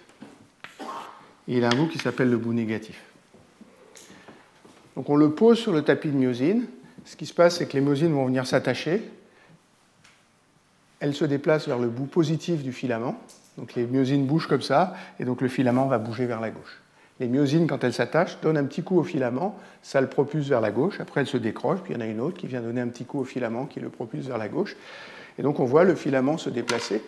et il a un bout qui s'appelle le bout négatif. Donc on le pose sur le tapis de myosine. Ce qui se passe, c'est que les myosines vont venir s'attacher. Elles se déplacent vers le bout positif du filament. Donc les myosines bougent comme ça, et donc le filament va bouger vers la gauche. Les myosines, quand elles s'attachent, donnent un petit coup au filament, ça le propulse vers la gauche. Après, elles se décrochent, puis il y en a une autre qui vient donner un petit coup au filament qui le propulse vers la gauche. Et donc on voit le filament se déplacer.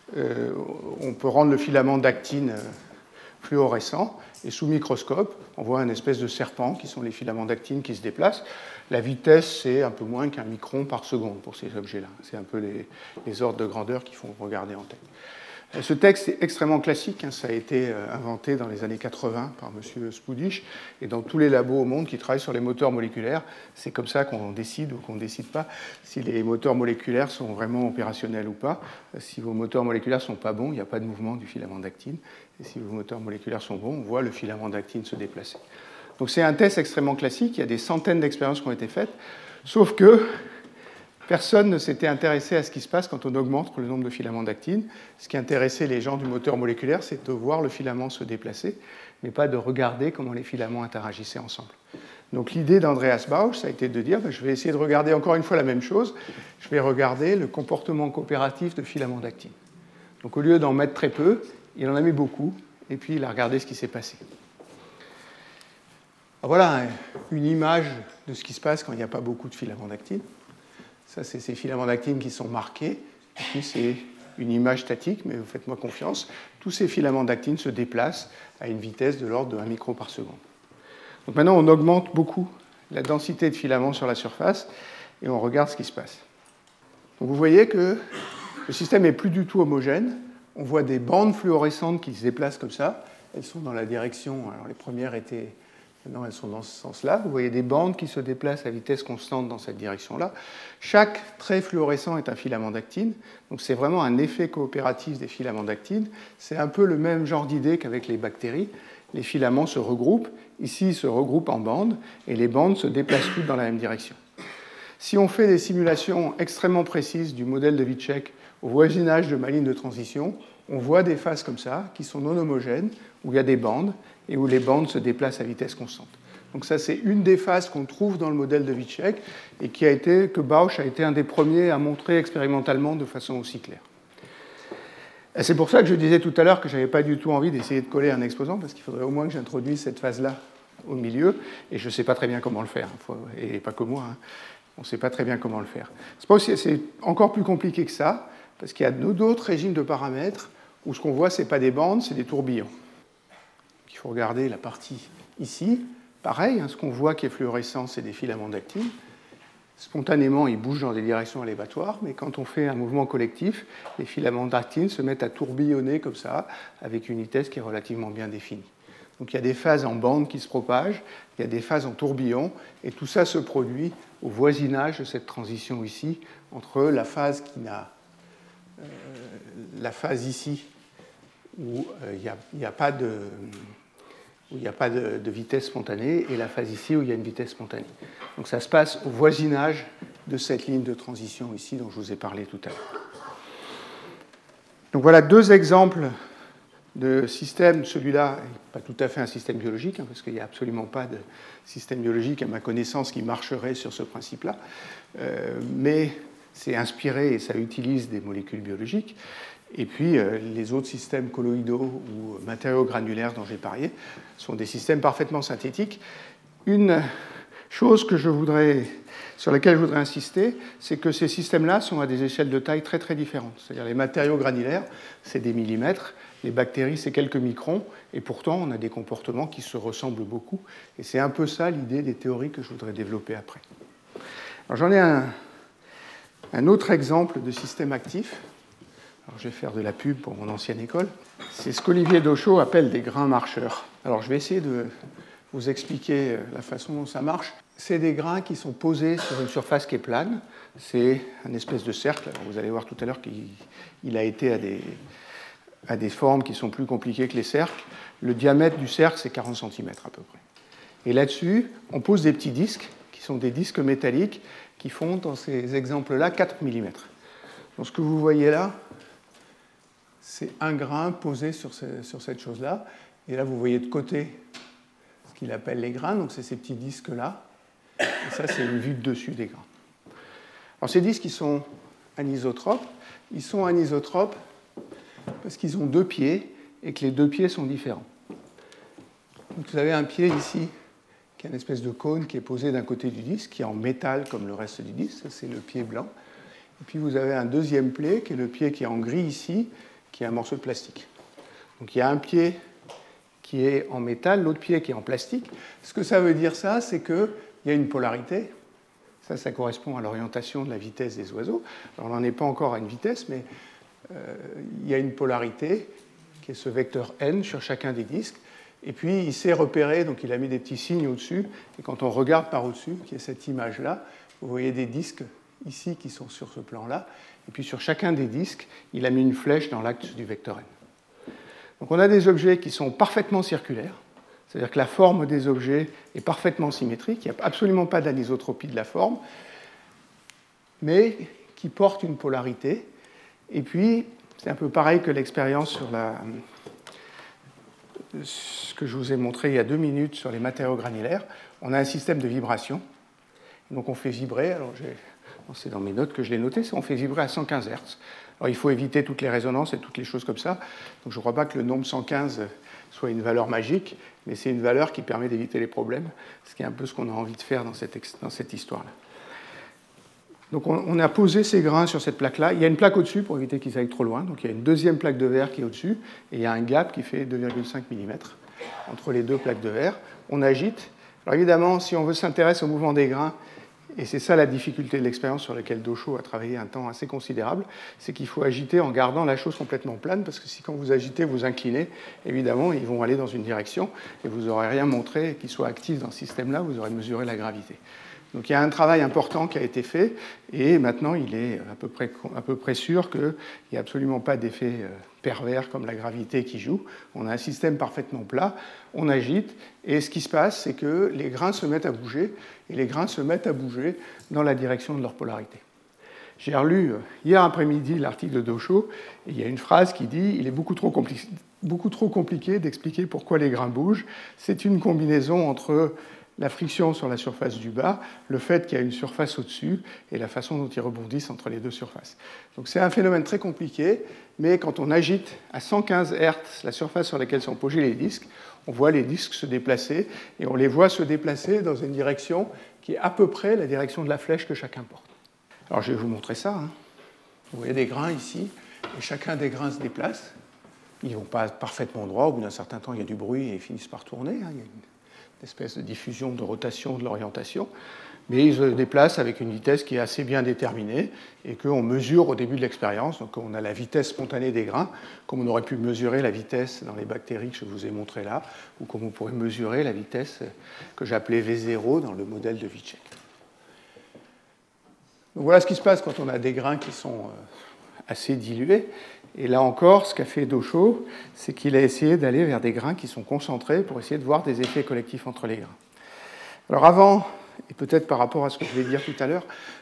On peut rendre le filament d'actine fluorescent, et sous microscope, on voit une espèce de serpent qui sont les filaments d'actine qui se déplacent. La vitesse, c'est un peu moins qu'un micron par seconde pour ces objets-là. C'est un peu les ordres de grandeur qu'il faut regarder en tête. Ce texte est extrêmement classique. Ça a été inventé dans les années 80 par M. Spudish. Et dans tous les labos au monde qui travaillent sur les moteurs moléculaires, c'est comme ça qu'on décide ou qu'on ne décide pas si les moteurs moléculaires sont vraiment opérationnels ou pas. Si vos moteurs moléculaires ne sont pas bons, il n'y a pas de mouvement du filament d'actine. Et si vos moteurs moléculaires sont bons, on voit le filament d'actine se déplacer. Donc c'est un test extrêmement classique. Il y a des centaines d'expériences qui ont été faites. Sauf que personne ne s'était intéressé à ce qui se passe quand on augmente le nombre de filaments d'actine. Ce qui intéressait les gens du moteur moléculaire, c'est de voir le filament se déplacer, mais pas de regarder comment les filaments interagissaient ensemble. Donc l'idée d'Andreas Bausch, ça a été de dire, je vais essayer de regarder encore une fois la même chose. Je vais regarder le comportement coopératif de filaments d'actine. Donc au lieu d'en mettre très peu, il en a mis beaucoup. et puis il a regardé ce qui s'est passé. Alors voilà une image de ce qui se passe quand il n'y a pas beaucoup de filaments d'actine. Ça, c'est ces filaments d'actine qui sont marqués. Et puis, c'est une image statique, mais vous faites-moi confiance. Tous ces filaments d'actine se déplacent à une vitesse de l'ordre de 1 micro par seconde. Donc maintenant, on augmente beaucoup la densité de filaments sur la surface et on regarde ce qui se passe. Donc vous voyez que le système n'est plus du tout homogène. On voit des bandes fluorescentes qui se déplacent comme ça. Elles sont dans la direction. Alors les premières étaient. Maintenant, elles sont dans ce sens-là. Vous voyez des bandes qui se déplacent à vitesse constante dans cette direction-là. Chaque trait fluorescent est un filament d'actine. Donc c'est vraiment un effet coopératif des filaments d'actine. C'est un peu le même genre d'idée qu'avec les bactéries. Les filaments se regroupent. Ici, ils se regroupent en bandes et les bandes se déplacent toutes dans la même direction. Si on fait des simulations extrêmement précises du modèle de Vicek au voisinage de ma ligne de transition, on voit des phases comme ça qui sont non homogènes, où il y a des bandes et où les bandes se déplacent à vitesse constante. Donc ça, c'est une des phases qu'on trouve dans le modèle de Vicek et que Bausch a été un des premiers à montrer expérimentalement de façon aussi claire. Et c'est pour ça que je disais tout à l'heure que je n'avais pas du tout envie d'essayer de coller un exposant, parce qu'il faudrait au moins que j'introduise cette phase-là au milieu, et je ne sais pas très bien comment le faire, et pas que moi, hein. On ne sait pas très bien comment le faire. C'est encore plus compliqué que ça, parce qu'il y a d'autres régimes de paramètres où ce qu'on voit, ce n'est pas des bandes, c'est des tourbillons. Il faut regarder la partie ici. Pareil, ce qu'on voit qui est fluorescent, c'est des filaments d'actine. Spontanément, ils bougent dans des directions aléatoires, mais quand on fait un mouvement collectif, les filaments d'actine se mettent à tourbillonner comme ça, avec une vitesse qui est relativement bien définie. Donc il y a des phases en bande qui se propagent, il y a des phases en tourbillon, et tout ça se produit au voisinage de cette transition ici, entre la phase la phase ici, où il n'y a pas de vitesse spontanée, et la phase ici où il y a une vitesse spontanée. Donc ça se passe au voisinage de cette ligne de transition ici dont je vous ai parlé tout à l'heure. Donc voilà deux exemples de systèmes. Celui-là n'est pas tout à fait un système biologique, parce qu'il n'y a absolument pas de système biologique à ma connaissance qui marcherait sur ce principe-là, mais c'est inspiré et ça utilise des molécules biologiques. Et puis, les autres systèmes colloïdaux ou matériaux granulaires dont j'ai parlé sont des systèmes parfaitement synthétiques. Une chose sur laquelle je voudrais insister, c'est que ces systèmes-là sont à des échelles de taille très, très différentes. C'est-à-dire les matériaux granulaires, c'est des millimètres, les bactéries, c'est quelques microns, et pourtant, on a des comportements qui se ressemblent beaucoup. Et c'est un peu ça l'idée des théories que je voudrais développer après. Alors, j'en ai un autre exemple de système actif. Alors, je vais faire de la pub pour mon ancienne école. C'est ce qu'Olivier Dauchot appelle des grains marcheurs. Alors, je vais essayer de vous expliquer la façon dont ça marche. C'est des grains qui sont posés sur une surface qui est plane. C'est un espèce de cercle. Alors, vous allez voir tout à l'heure qu'il a été à des formes qui sont plus compliquées que les cercles. Le diamètre du cercle, c'est 40 cm à peu près. Et là-dessus, on pose des petits disques, qui sont des disques métalliques, qui font, dans ces exemples-là, 4 mm. Donc, ce que vous voyez là, c'est un grain posé sur cette chose-là. Et là, vous voyez de côté ce qu'il appelle les grains. Donc, c'est ces petits disques-là. Et ça, c'est une vue de dessus des grains. Alors, ces disques, ils sont anisotropes. Ils sont anisotropes parce qu'ils ont deux pieds et que les deux pieds sont différents. Donc, vous avez un pied ici qui est une espèce de cône qui est posé d'un côté du disque, qui est en métal comme le reste du disque. Ça, c'est le pied blanc. Et puis, vous avez un deuxième pied, qui est le pied qui est en gris ici, qui est un morceau de plastique. Donc il y a un pied qui est en métal, l'autre pied qui est en plastique. Ce que ça veut dire, ça, c'est qu'il y a une polarité. Ça correspond à l'orientation de la vitesse des oiseaux. Alors on n'en est pas encore à une vitesse, mais il y a une polarité qui est ce vecteur n sur chacun des disques. Et puis il s'est repéré, donc il a mis des petits signes au-dessus. Et quand on regarde par au-dessus, qui est cette image-là, vous voyez des disques ici qui sont sur ce plan-là. Et puis sur chacun des disques, il a mis une flèche dans l'axe du vecteur n. Donc on a des objets qui sont parfaitement circulaires, c'est-à-dire que la forme des objets est parfaitement symétrique, il n'y a absolument pas d'anisotropie de la forme, mais qui portent une polarité. Et puis, c'est un peu pareil que l'expérience sur ce que je vous ai montré il y a 2 minutes sur les matériaux granulaires. On a un système de vibration. Donc on fait vibrer, alors c'est dans mes notes que je l'ai noté, on fait vibrer à 115 Hz. Alors il faut éviter toutes les résonances et toutes les choses comme ça. Donc je ne crois pas que le nombre 115 soit une valeur magique, mais c'est une valeur qui permet d'éviter les problèmes, ce qui est un peu ce qu'on a envie de faire dans cette histoire-là. Donc on a posé ces grains sur cette plaque-là. Il y a une plaque au-dessus pour éviter qu'ils aillent trop loin. Donc il y a une deuxième plaque de verre qui est au-dessus, et il y a un gap qui fait 2,5 mm entre les deux plaques de verre. On agite. Alors évidemment, si on veut s'intéresser au mouvement des grains, et c'est ça la difficulté de l'expérience sur laquelle Docho a travaillé un temps assez considérable, c'est qu'il faut agiter en gardant la chose complètement plane, parce que si quand vous agitez, vous inclinez, évidemment, ils vont aller dans une direction, et vous n'aurez rien montré qui soit actif dans ce système-là, vous aurez mesuré la gravité. Donc il y a un travail important qui a été fait, et maintenant il est à peu près sûr qu'il n'y a absolument pas d'effet pervers comme la gravité qui joue. On a un système parfaitement plat, on agite, et ce qui se passe, c'est que les grains se mettent à bouger, et les grains se mettent à bouger dans la direction de leur polarité. J'ai relu hier après-midi l'article de Docho, et il y a une phrase qui dit « Il est beaucoup trop compliqué d'expliquer pourquoi les grains bougent. C'est une combinaison entre la friction sur la surface du bas, le fait qu'il y a une surface au-dessus et la façon dont ils rebondissent entre les deux surfaces. » Donc c'est un phénomène très compliqué, mais quand on agite à 115 Hz la surface sur laquelle sont posés les disques, on voit les disques se déplacer, et on les voit se déplacer dans une direction qui est à peu près la direction de la flèche que chacun porte. Alors je vais vous montrer ça. Vous voyez des grains ici, et chacun des grains se déplace. Ils ne vont pas parfaitement droit, au bout d'un certain temps il y a du bruit et ils finissent par tourner. Il y a une espèce de diffusion, de rotation de l'orientation, mais ils se déplacent avec une vitesse qui est assez bien déterminée et qu'on mesure au début de l'expérience. Donc on a la vitesse spontanée des grains, comme on aurait pu mesurer la vitesse dans les bactéries que je vous ai montré là, ou comme on pourrait mesurer la vitesse que j'appelais V0 dans le modèle de Vicek. Donc voilà ce qui se passe quand on a des grains qui sont assez dilués. Et là encore, ce qu'a fait Docho, c'est qu'il a essayé d'aller vers des grains qui sont concentrés pour essayer de voir des effets collectifs entre les grains. Alors avant, et peut-être par rapport à ce que je vais dire tout à l'heure,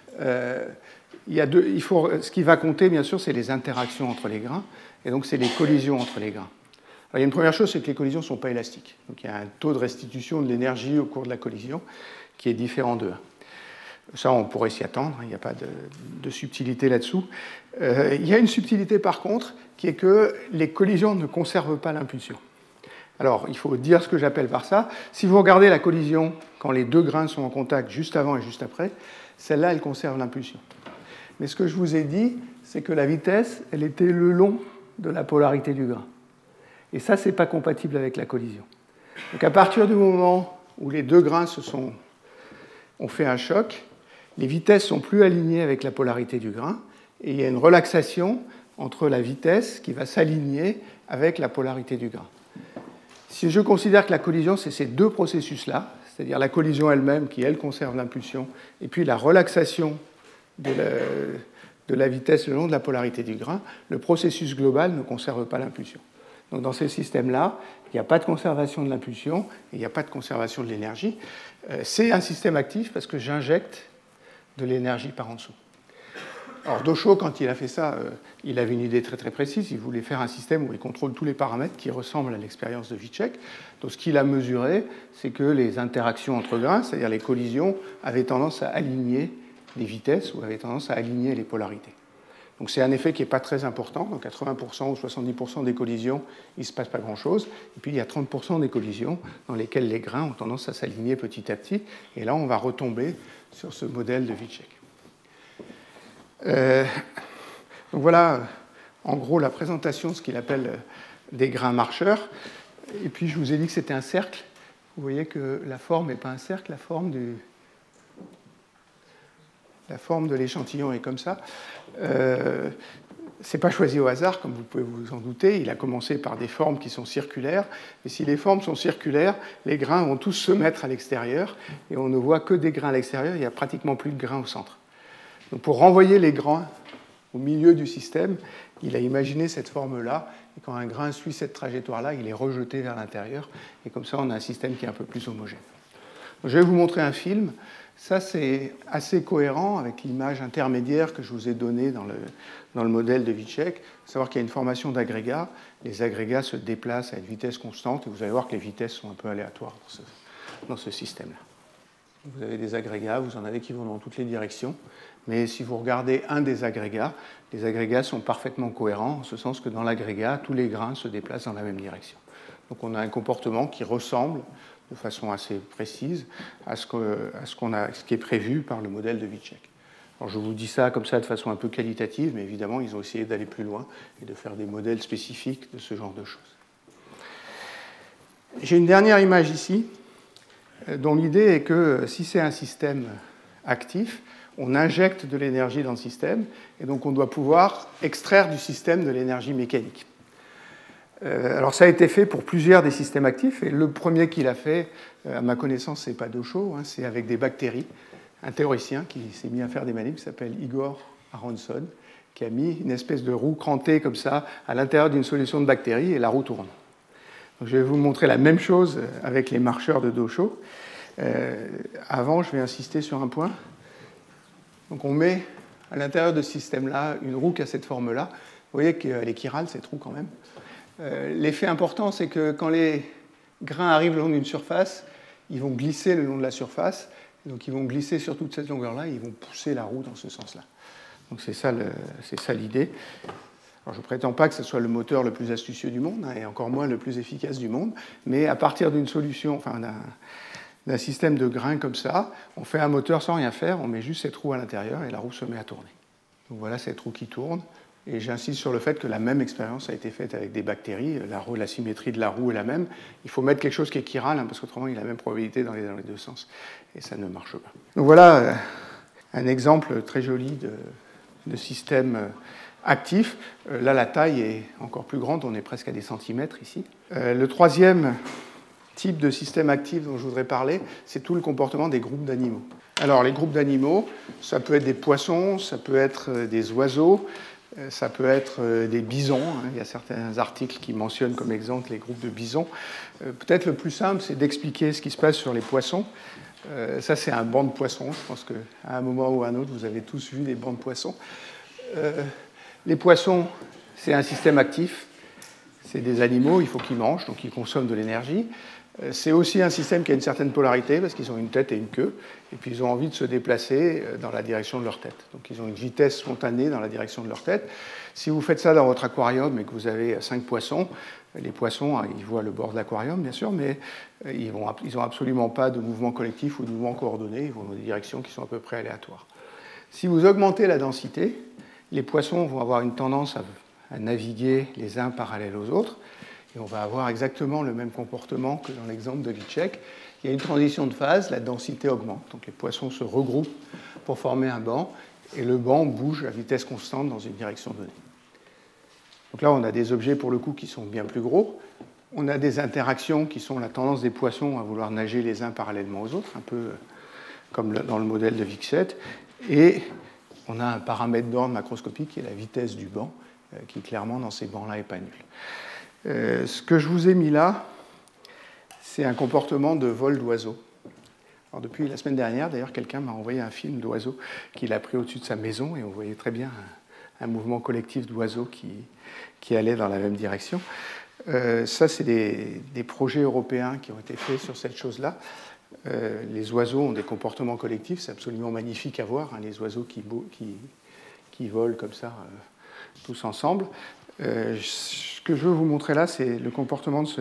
ce qui va compter, bien sûr, c'est les interactions entre les grains, et donc c'est les collisions entre les grains. Alors, il y a une première chose, c'est que les collisions ne sont pas élastiques. Donc il y a un taux de restitution de l'énergie au cours de la collision qui est différent de 1. Ça, on pourrait s'y attendre, il n'y a pas de subtilité là-dessous. Il y a une subtilité, par contre, qui est que les collisions ne conservent pas l'impulsion. Alors, il faut dire ce que j'appelle par ça. Si vous regardez la collision quand les deux grains sont en contact juste avant et juste après, celle-là, elle conserve l'impulsion. Mais ce que je vous ai dit, c'est que la vitesse, elle était le long de la polarité du grain. Et ça, ce n'est pas compatible avec la collision. Donc, à partir du moment où les deux grains ont fait un choc, les vitesses sont plus alignées avec la polarité du grain, et il y a une relaxation entre la vitesse qui va s'aligner avec la polarité du grain. Si je considère que la collision, c'est ces deux processus-là, c'est-à-dire la collision elle-même qui, elle, conserve l'impulsion, et puis la relaxation de la vitesse le long de la polarité du grain, le processus global ne conserve pas l'impulsion. Donc dans ces systèmes-là, il n'y a pas de conservation de l'impulsion, et il n'y a pas de conservation de l'énergie. C'est un système actif parce que j'injecte de l'énergie par en dessous. Alors Docho, quand il a fait ça, il avait une idée très très précise. Il voulait faire un système où il contrôle tous les paramètres qui ressemblent à l'expérience de Vicek. Donc ce qu'il a mesuré, c'est que les interactions entre grains, c'est-à-dire les collisions, avaient tendance à aligner les vitesses ou avaient tendance à aligner les polarités. Donc c'est un effet qui n'est pas très important. Donc à 80% ou 70% des collisions, il ne se passe pas grand-chose. Et puis il y a 30% des collisions dans lesquelles les grains ont tendance à s'aligner petit à petit. Et là, on va retomber sur ce modèle de Vicek. Donc voilà, en gros, la présentation de ce qu'il appelle des grains marcheurs. Et puis je vous ai dit que c'était un cercle. Vous voyez que la forme n'est pas un cercle, la forme de l'échantillon est comme ça. C'est pas choisi au hasard, comme vous pouvez vous en douter. Il a commencé par des formes qui sont circulaires. Et si les formes sont circulaires, les grains vont tous se mettre à l'extérieur. Et on ne voit que des grains à l'extérieur. Il n'y a pratiquement plus de grains au centre. Donc pour renvoyer les grains au milieu du système, il a imaginé cette forme-là. Et quand un grain suit cette trajectoire-là, il est rejeté vers l'intérieur. Et comme ça, on a un système qui est un peu plus homogène. Donc, je vais vous montrer un film. Ça, c'est assez cohérent avec l'image intermédiaire que je vous ai donnée dans le modèle de Vicek. Il faut savoir qu'il y a une formation d'agrégats. Les agrégats se déplacent à une vitesse constante. Et vous allez voir que les vitesses sont un peu aléatoires dans ce système-là. Vous avez des agrégats, vous en avez qui vont dans toutes les directions. Mais si vous regardez un des agrégats, les agrégats sont parfaitement cohérents, en ce sens que dans l'agrégat, tous les grains se déplacent dans la même direction. Donc on a un comportement qui ressemble de façon assez précise à ce qui est prévu par le modèle de Vicek. Alors je vous dis ça comme ça de façon un peu qualitative, mais évidemment ils ont essayé d'aller plus loin et de faire des modèles spécifiques de ce genre de choses. J'ai une dernière image ici, dont l'idée est que si c'est un système actif, on injecte de l'énergie dans le système, et donc on doit pouvoir extraire du système de l'énergie mécanique. Alors ça a été fait pour plusieurs des systèmes actifs, et le premier qui l'a fait, à ma connaissance, c'est pas Dosho, c'est avec des bactéries, un théoricien qui s'est mis à faire des manips, qui s'appelle Igor Aronson, qui a mis une espèce de roue crantée comme ça à l'intérieur d'une solution de bactéries, et la roue tourne. Donc je vais vous montrer la même chose avec les marcheurs de Dosho. Avant, je vais insister sur un point. Donc on met à l'intérieur de ce système-là une roue qui a cette forme-là. Vous voyez qu'elle est chirale, cette roue quand même. L'effet important, c'est que quand les grains arrivent le long d'une surface, ils vont glisser le long de la surface. Donc ils vont glisser sur toute cette longueur-là et ils vont pousser la roue dans ce sens-là. Donc c'est ça l'idée. Alors je ne prétends pas que ce soit le moteur le plus astucieux du monde, et encore moins le plus efficace du monde, mais à partir d'une solution, d'un système de grains comme ça, on fait un moteur sans rien faire, on met juste cette roue à l'intérieur et la roue se met à tourner. Donc voilà cette roue qui tourne. Et j'insiste sur le fait que la même expérience a été faite avec des bactéries. La symétrie de la roue est la même. Il faut mettre quelque chose qui est chiral, parce qu'autrement, il a la même probabilité dans les deux sens. Et ça ne marche pas. Donc voilà un exemple très joli de système actif. Là, la taille est encore plus grande. On est presque à des centimètres ici. Le troisième type de système actif dont je voudrais parler, c'est tout le comportement des groupes d'animaux. Alors, les groupes d'animaux, ça peut être des poissons, ça peut être des oiseaux, ça peut être des bisons. Il y a certains articles qui mentionnent comme exemple les groupes de bisons. Peut-être le plus simple, c'est d'expliquer ce qui se passe sur les poissons. Ça, c'est un banc de poissons. Je pense qu'à un moment ou à un autre, vous avez tous vu des bancs de poissons. Les poissons, c'est un système actif. C'est des animaux, il faut qu'ils mangent, donc ils consomment de l'énergie. C'est aussi un système qui a une certaine polarité, parce qu'ils ont une tête et une queue, et puis ils ont envie de se déplacer dans la direction de leur tête. Donc ils ont une vitesse spontanée dans la direction de leur tête. Si vous faites ça dans votre aquarium et que vous avez 5 poissons, les poissons, ils voient le bord de l'aquarium, bien sûr, mais ils n'ont absolument pas de mouvement collectif ou de mouvement coordonné, ils vont dans des directions qui sont à peu près aléatoires. Si vous augmentez la densité, les poissons vont avoir une tendance à naviguer les uns parallèles aux autres, et on va avoir exactement le même comportement que dans l'exemple de Vicek. Il y a une transition de phase, la densité augmente. Donc les poissons se regroupent pour former un banc, et le banc bouge à vitesse constante dans une direction donnée. Donc là, on a des objets, pour le coup, qui sont bien plus gros. On a des interactions qui sont la tendance des poissons à vouloir nager les uns parallèlement aux autres, un peu comme dans le modèle de Vicek. Et on a un paramètre d'ordre macroscopique qui est la vitesse du banc, qui clairement, dans ces bancs-là, n'est pas nul. Ce que je vous ai mis là, c'est un comportement de vol d'oiseaux. Alors depuis la semaine dernière, d'ailleurs, quelqu'un m'a envoyé un film d'oiseaux qu'il a pris au-dessus de sa maison, et on voyait très bien un mouvement collectif d'oiseaux qui allait dans la même direction. Ça, c'est des projets européens qui ont été faits sur cette chose-là. Les oiseaux ont des comportements collectifs, c'est absolument magnifique à voir, les oiseaux qui volent comme ça, tous ensemble. Ce que je veux vous montrer là, c'est le comportement de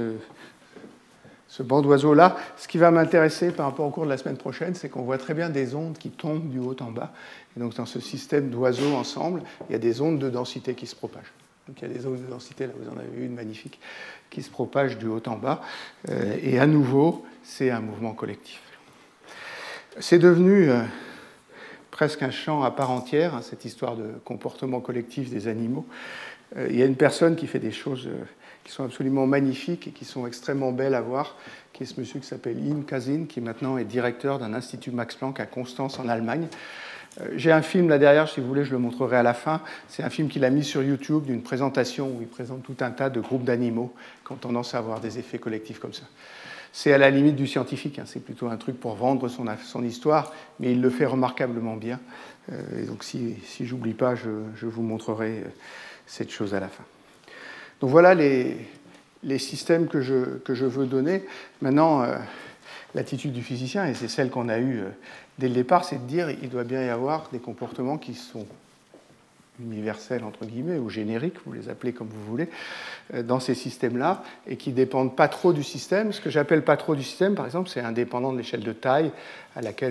ce banc d'oiseaux-là. Ce qui va m'intéresser par rapport au cours de la semaine prochaine, c'est qu'on voit très bien des ondes qui tombent du haut en bas. Et donc dans ce système d'oiseaux ensemble, il y a des ondes de densité qui se propagent. Donc il y a des ondes de densité, là vous en avez une magnifique, qui se propagent du haut en bas. Et à nouveau, c'est un mouvement collectif. C'est devenu presque un champ à part entière, cette histoire de comportement collectif des animaux. Il y a une personne qui fait des choses qui sont absolument magnifiques et qui sont extrêmement belles à voir, qui est ce monsieur qui s'appelle Im Kasin, qui maintenant est directeur d'un institut Max Planck à Constance en Allemagne. J'ai un film là derrière, si vous voulez, je le montrerai à la fin. C'est un film qu'il a mis sur YouTube d'une présentation où il présente tout un tas de groupes d'animaux qui ont tendance à avoir des effets collectifs comme ça. C'est à la limite du scientifique, c'est plutôt un truc pour vendre son histoire, mais il le fait remarquablement bien. Et donc si j'oublie pas, je vous montrerai cette chose à la fin. Donc voilà les systèmes que je veux donner. Maintenant, l'attitude du physicien, et c'est celle qu'on a eue dès le départ, c'est de dire qu'il doit bien y avoir des comportements qui sont universels, entre guillemets, ou génériques, vous les appelez comme vous voulez, dans ces systèmes-là, et qui ne dépendent pas trop du système. Ce que j'appelle pas trop du système, par exemple, c'est indépendant de l'échelle de taille à laquelle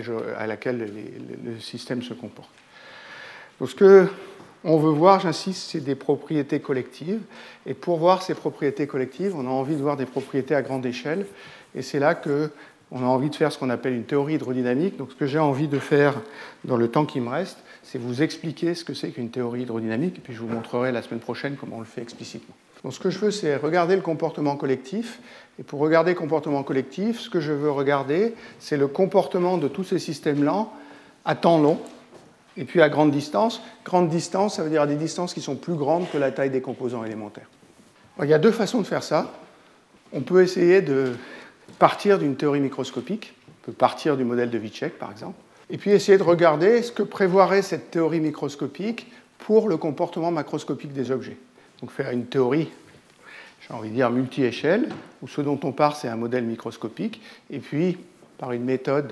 le système se comporte. Donc ce qu'on veut voir, j'insiste, c'est des propriétés collectives. Et pour voir ces propriétés collectives, on a envie de voir des propriétés à grande échelle. Et c'est là qu'on a envie de faire ce qu'on appelle une théorie hydrodynamique. Donc ce que j'ai envie de faire dans le temps qui me reste, c'est vous expliquer ce que c'est qu'une théorie hydrodynamique. Et puis je vous montrerai la semaine prochaine comment on le fait explicitement. Donc ce que je veux, c'est regarder le comportement collectif. Et pour regarder le comportement collectif, ce que je veux regarder, c'est le comportement de tous ces systèmes-là à temps long. Et puis à grande distance. Grande distance, ça veut dire à des distances qui sont plus grandes que la taille des composants élémentaires. Alors, il y a deux façons de faire ça. On peut essayer de partir d'une théorie microscopique. On peut partir du modèle de Vicek, par exemple. Et puis essayer de regarder ce que prévoirait cette théorie microscopique pour le comportement macroscopique des objets. Donc faire une théorie, j'ai envie de dire multi-échelle, où ce dont on part, c'est un modèle microscopique. Et puis, par une méthode...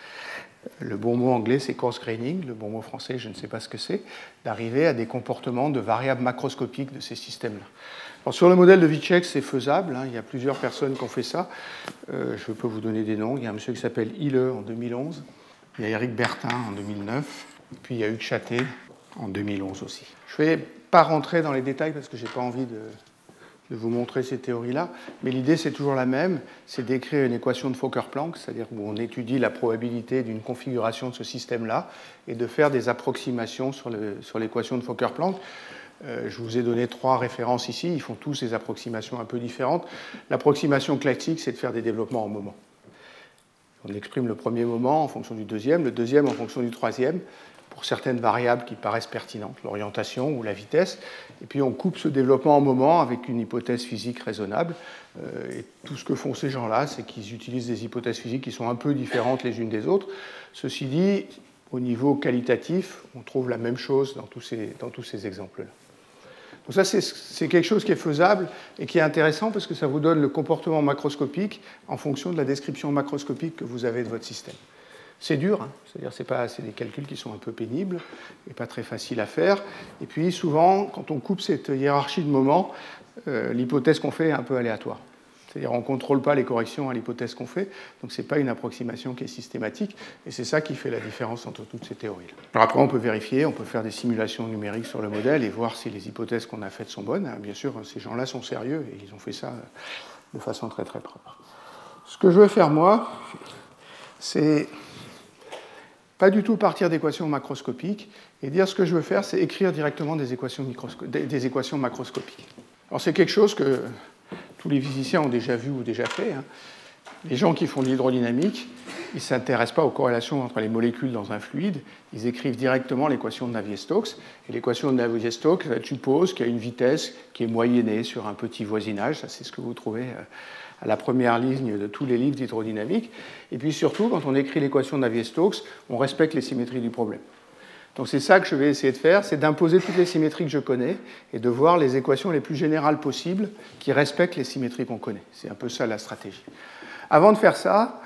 Le bon mot anglais, c'est coarse graining. Le bon mot français, je ne sais pas ce que c'est, d'arriver à des comportements de variables macroscopiques de ces systèmes-là. Alors, sur le modèle de Vicek, c'est faisable. Il y a plusieurs personnes qui ont fait ça. Je peux vous donner des noms. Il y a un monsieur qui s'appelle Hille en 2011. Il y a Eric Bertin en 2009. Et puis, il y a Hugues Chaté en 2011 aussi. Je ne vais pas rentrer dans les détails parce que je n'ai pas envie de vous montrer ces théories-là, mais l'idée c'est toujours la même, c'est d'écrire une équation de Fokker-Planck, c'est-à-dire où on étudie la probabilité d'une configuration de ce système-là et de faire des approximations sur l'équation de Fokker-Planck. Je vous ai donné 3 références ici, ils font tous des approximations un peu différentes. L'approximation classique, c'est de faire des développements en moments. On exprime le premier moment en fonction du deuxième, le deuxième en fonction du troisième, pour certaines variables qui paraissent pertinentes, l'orientation ou la vitesse, et puis on coupe ce développement en moments avec une hypothèse physique raisonnable. Et tout ce que font ces gens-là, c'est qu'ils utilisent des hypothèses physiques qui sont un peu différentes les unes des autres. Ceci dit, au niveau qualitatif, on trouve la même chose dans tous ces exemples-là. Donc ça, c'est quelque chose qui est faisable et qui est intéressant parce que ça vous donne le comportement macroscopique en fonction de la description macroscopique que vous avez de votre système. C'est dur, c'est-à-dire c'est des calculs qui sont un peu pénibles et pas très faciles à faire. Et puis souvent, quand on coupe cette hiérarchie de moments, l'hypothèse qu'on fait est un peu aléatoire. C'est-à-dire on ne contrôle pas les corrections à l'hypothèse qu'on fait, donc ce n'est pas une approximation qui est systématique, et c'est ça qui fait la différence entre toutes ces théories-là. Alors après, on peut vérifier, on peut faire des simulations numériques sur le modèle et voir si les hypothèses qu'on a faites sont bonnes. Bien sûr, ces gens-là sont sérieux et ils ont fait ça de façon très très propre. Ce que je veux faire moi, c'est pas du tout partir d'équations macroscopiques et dire ce que je veux faire, c'est écrire directement des équations macroscopiques. Alors c'est quelque chose que tous les physiciens ont déjà vu ou déjà fait. Les gens qui font de l'hydrodynamique, ils ne s'intéressent pas aux corrélations entre les molécules dans un fluide, ils écrivent directement l'équation de Navier-Stokes. Et l'équation de Navier-Stokes suppose qu'il y a une vitesse qui est moyennée sur un petit voisinage, ça c'est ce que vous trouvez à la première ligne de tous les livres d'hydrodynamique. Et puis surtout, quand on écrit l'équation de Navier-Stokes, on respecte les symétries du problème. Donc c'est ça que je vais essayer de faire, c'est d'imposer toutes les symétries que je connais et de voir les équations les plus générales possibles qui respectent les symétries qu'on connaît. C'est un peu ça la stratégie. Avant de faire ça,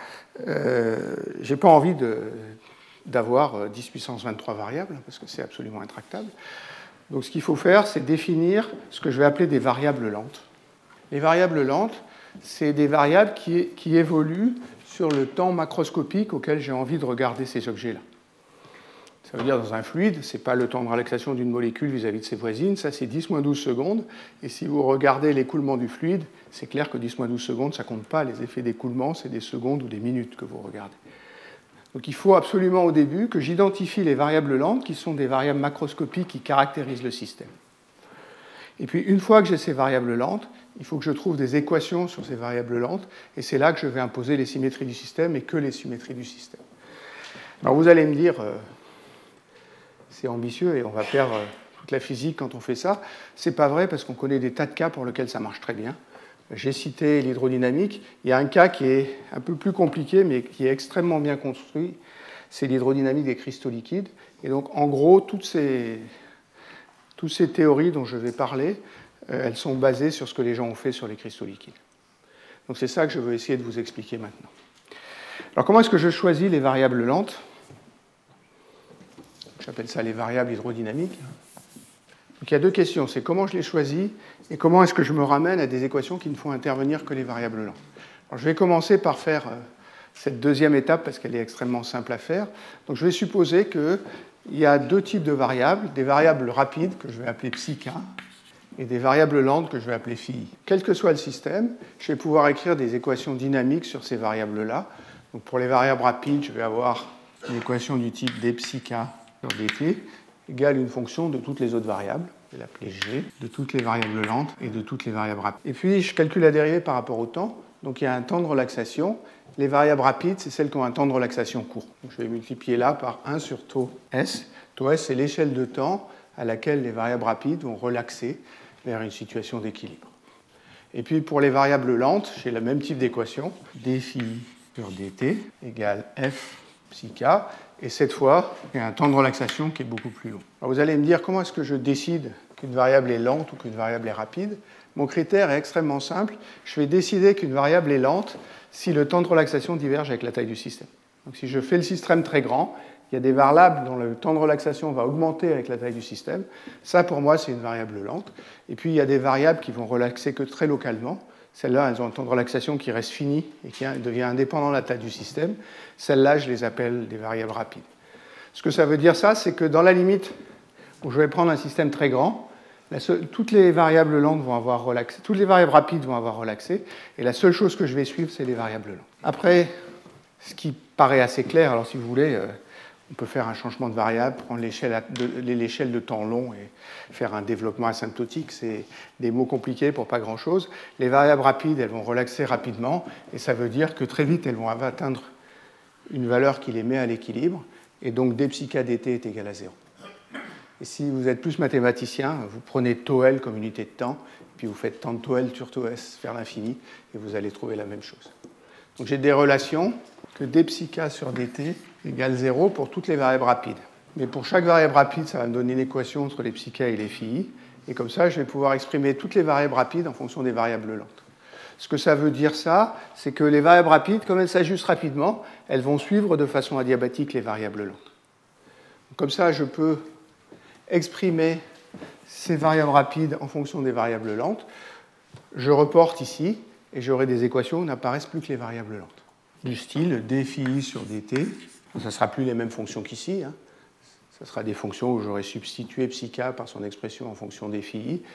je n'ai pas envie d'avoir 10 puissance 23 variables, parce que c'est absolument intractable. Donc ce qu'il faut faire, c'est définir ce que je vais appeler des variables lentes. Les variables lentes, c'est des variables qui évoluent sur le temps macroscopique auquel j'ai envie de regarder ces objets-là. Ça veut dire dans un fluide, ce n'est pas le temps de relaxation d'une molécule vis-à-vis de ses voisines, ça c'est 10-12 secondes. Et si vous regardez l'écoulement du fluide, c'est clair que 10-12 secondes, ça ne compte pas les effets d'écoulement, c'est des secondes ou des minutes que vous regardez. Donc il faut absolument au début que j'identifie les variables lentes, qui sont des variables macroscopiques qui caractérisent le système. Et puis une fois que j'ai ces variables lentes, il faut que je trouve des équations sur ces variables lentes, et c'est là que je vais imposer les symétries du système et que les symétries du système. Alors vous allez me dire... c'est ambitieux et on va perdre toute la physique quand on fait ça. C'est pas vrai parce qu'on connaît des tas de cas pour lesquels ça marche très bien. J'ai cité l'hydrodynamique. Il y a un cas qui est un peu plus compliqué mais qui est extrêmement bien construit. C'est l'hydrodynamique des cristaux liquides. Et donc en gros, toutes ces théories dont je vais parler, elles sont basées sur ce que les gens ont fait sur les cristaux liquides. Donc c'est ça que je veux essayer de vous expliquer maintenant. Alors comment est-ce que je choisis les variables lentes ? J'appelle ça les variables hydrodynamiques. Donc il y a deux questions, c'est comment je les choisis et comment est-ce que je me ramène à des équations qui ne font intervenir que les variables lentes. Alors, je vais commencer par faire cette deuxième étape parce qu'elle est extrêmement simple à faire. Donc je vais supposer qu'il y a deux types de variables, des variables rapides que je vais appeler psi-k et des variables lentes que je vais appeler phi. Quel que soit le système, je vais pouvoir écrire des équations dynamiques sur ces variables-là. Donc pour les variables rapides, je vais avoir une équation du type d psi-k sur dt égale une fonction de toutes les autres variables, je vais l'appeler g, de toutes les variables lentes et de toutes les variables rapides. Et puis je calcule la dérivée par rapport au temps. Donc il y a un temps de relaxation. Les variables rapides, c'est celles qui ont un temps de relaxation court. Donc, je vais multiplier là par 1 sur taux s. Taux s, c'est l'échelle de temps à laquelle les variables rapides vont relaxer vers une situation d'équilibre. Et puis pour les variables lentes, j'ai le même type d'équation, d phi sur dt égale f psi k. Et cette fois, il y a un temps de relaxation qui est beaucoup plus long. Alors vous allez me dire comment est-ce que je décide qu'une variable est lente ou qu'une variable est rapide. Mon critère est extrêmement simple. Je vais décider qu'une variable est lente si le temps de relaxation diverge avec la taille du système. Donc si je fais le système très grand, il y a des variables dont le temps de relaxation va augmenter avec la taille du système. Ça, pour moi, c'est une variable lente. Et puis, il y a des variables qui vont relaxer que très localement. Celles-là, elles ont un temps de relaxation qui reste fini et qui devient indépendant de la taille du système. Celles-là, je les appelle des variables rapides. Ce que ça veut dire, ça, c'est que dans la limite où je vais prendre un système très grand, toutes les variables lentes vont avoir relaxé, toutes les variables rapides vont avoir relaxé, et la seule chose que je vais suivre, c'est les variables lentes. Après, ce qui paraît assez clair, alors si vous voulez, on peut faire un changement de variable, prendre l'échelle de temps long et faire un développement asymptotique. C'est des mots compliqués pour pas grand-chose. Les variables rapides, elles vont relaxer rapidement, et ça veut dire que très vite, elles vont atteindre une valeur qui les met à l'équilibre, et donc d psi k dt est égal à 0. Et si vous êtes plus mathématicien, vous prenez tau L comme unité de temps, puis vous faites temps de tau L sur tau S vers l'infini, et vous allez trouver la même chose. Donc j'ai des relations que d psi k sur dt égale 0 pour toutes les variables rapides. Mais pour chaque variable rapide, ça va me donner une équation entre les psi k et les phi, et comme ça, je vais pouvoir exprimer toutes les variables rapides en fonction des variables lentes. Ce que ça veut dire, ça, c'est que les variables rapides, comme elles s'ajustent rapidement, elles vont suivre de façon adiabatique les variables lentes. Comme ça, je peux exprimer ces variables rapides en fonction des variables lentes. Je reporte ici, et j'aurai des équations où n'apparaissent plus que les variables lentes. Du style d phi i sur dt. Ça ne sera plus les mêmes fonctions qu'ici. Ça sera des fonctions où j'aurai substitué psi k par son expression en fonction des phi i.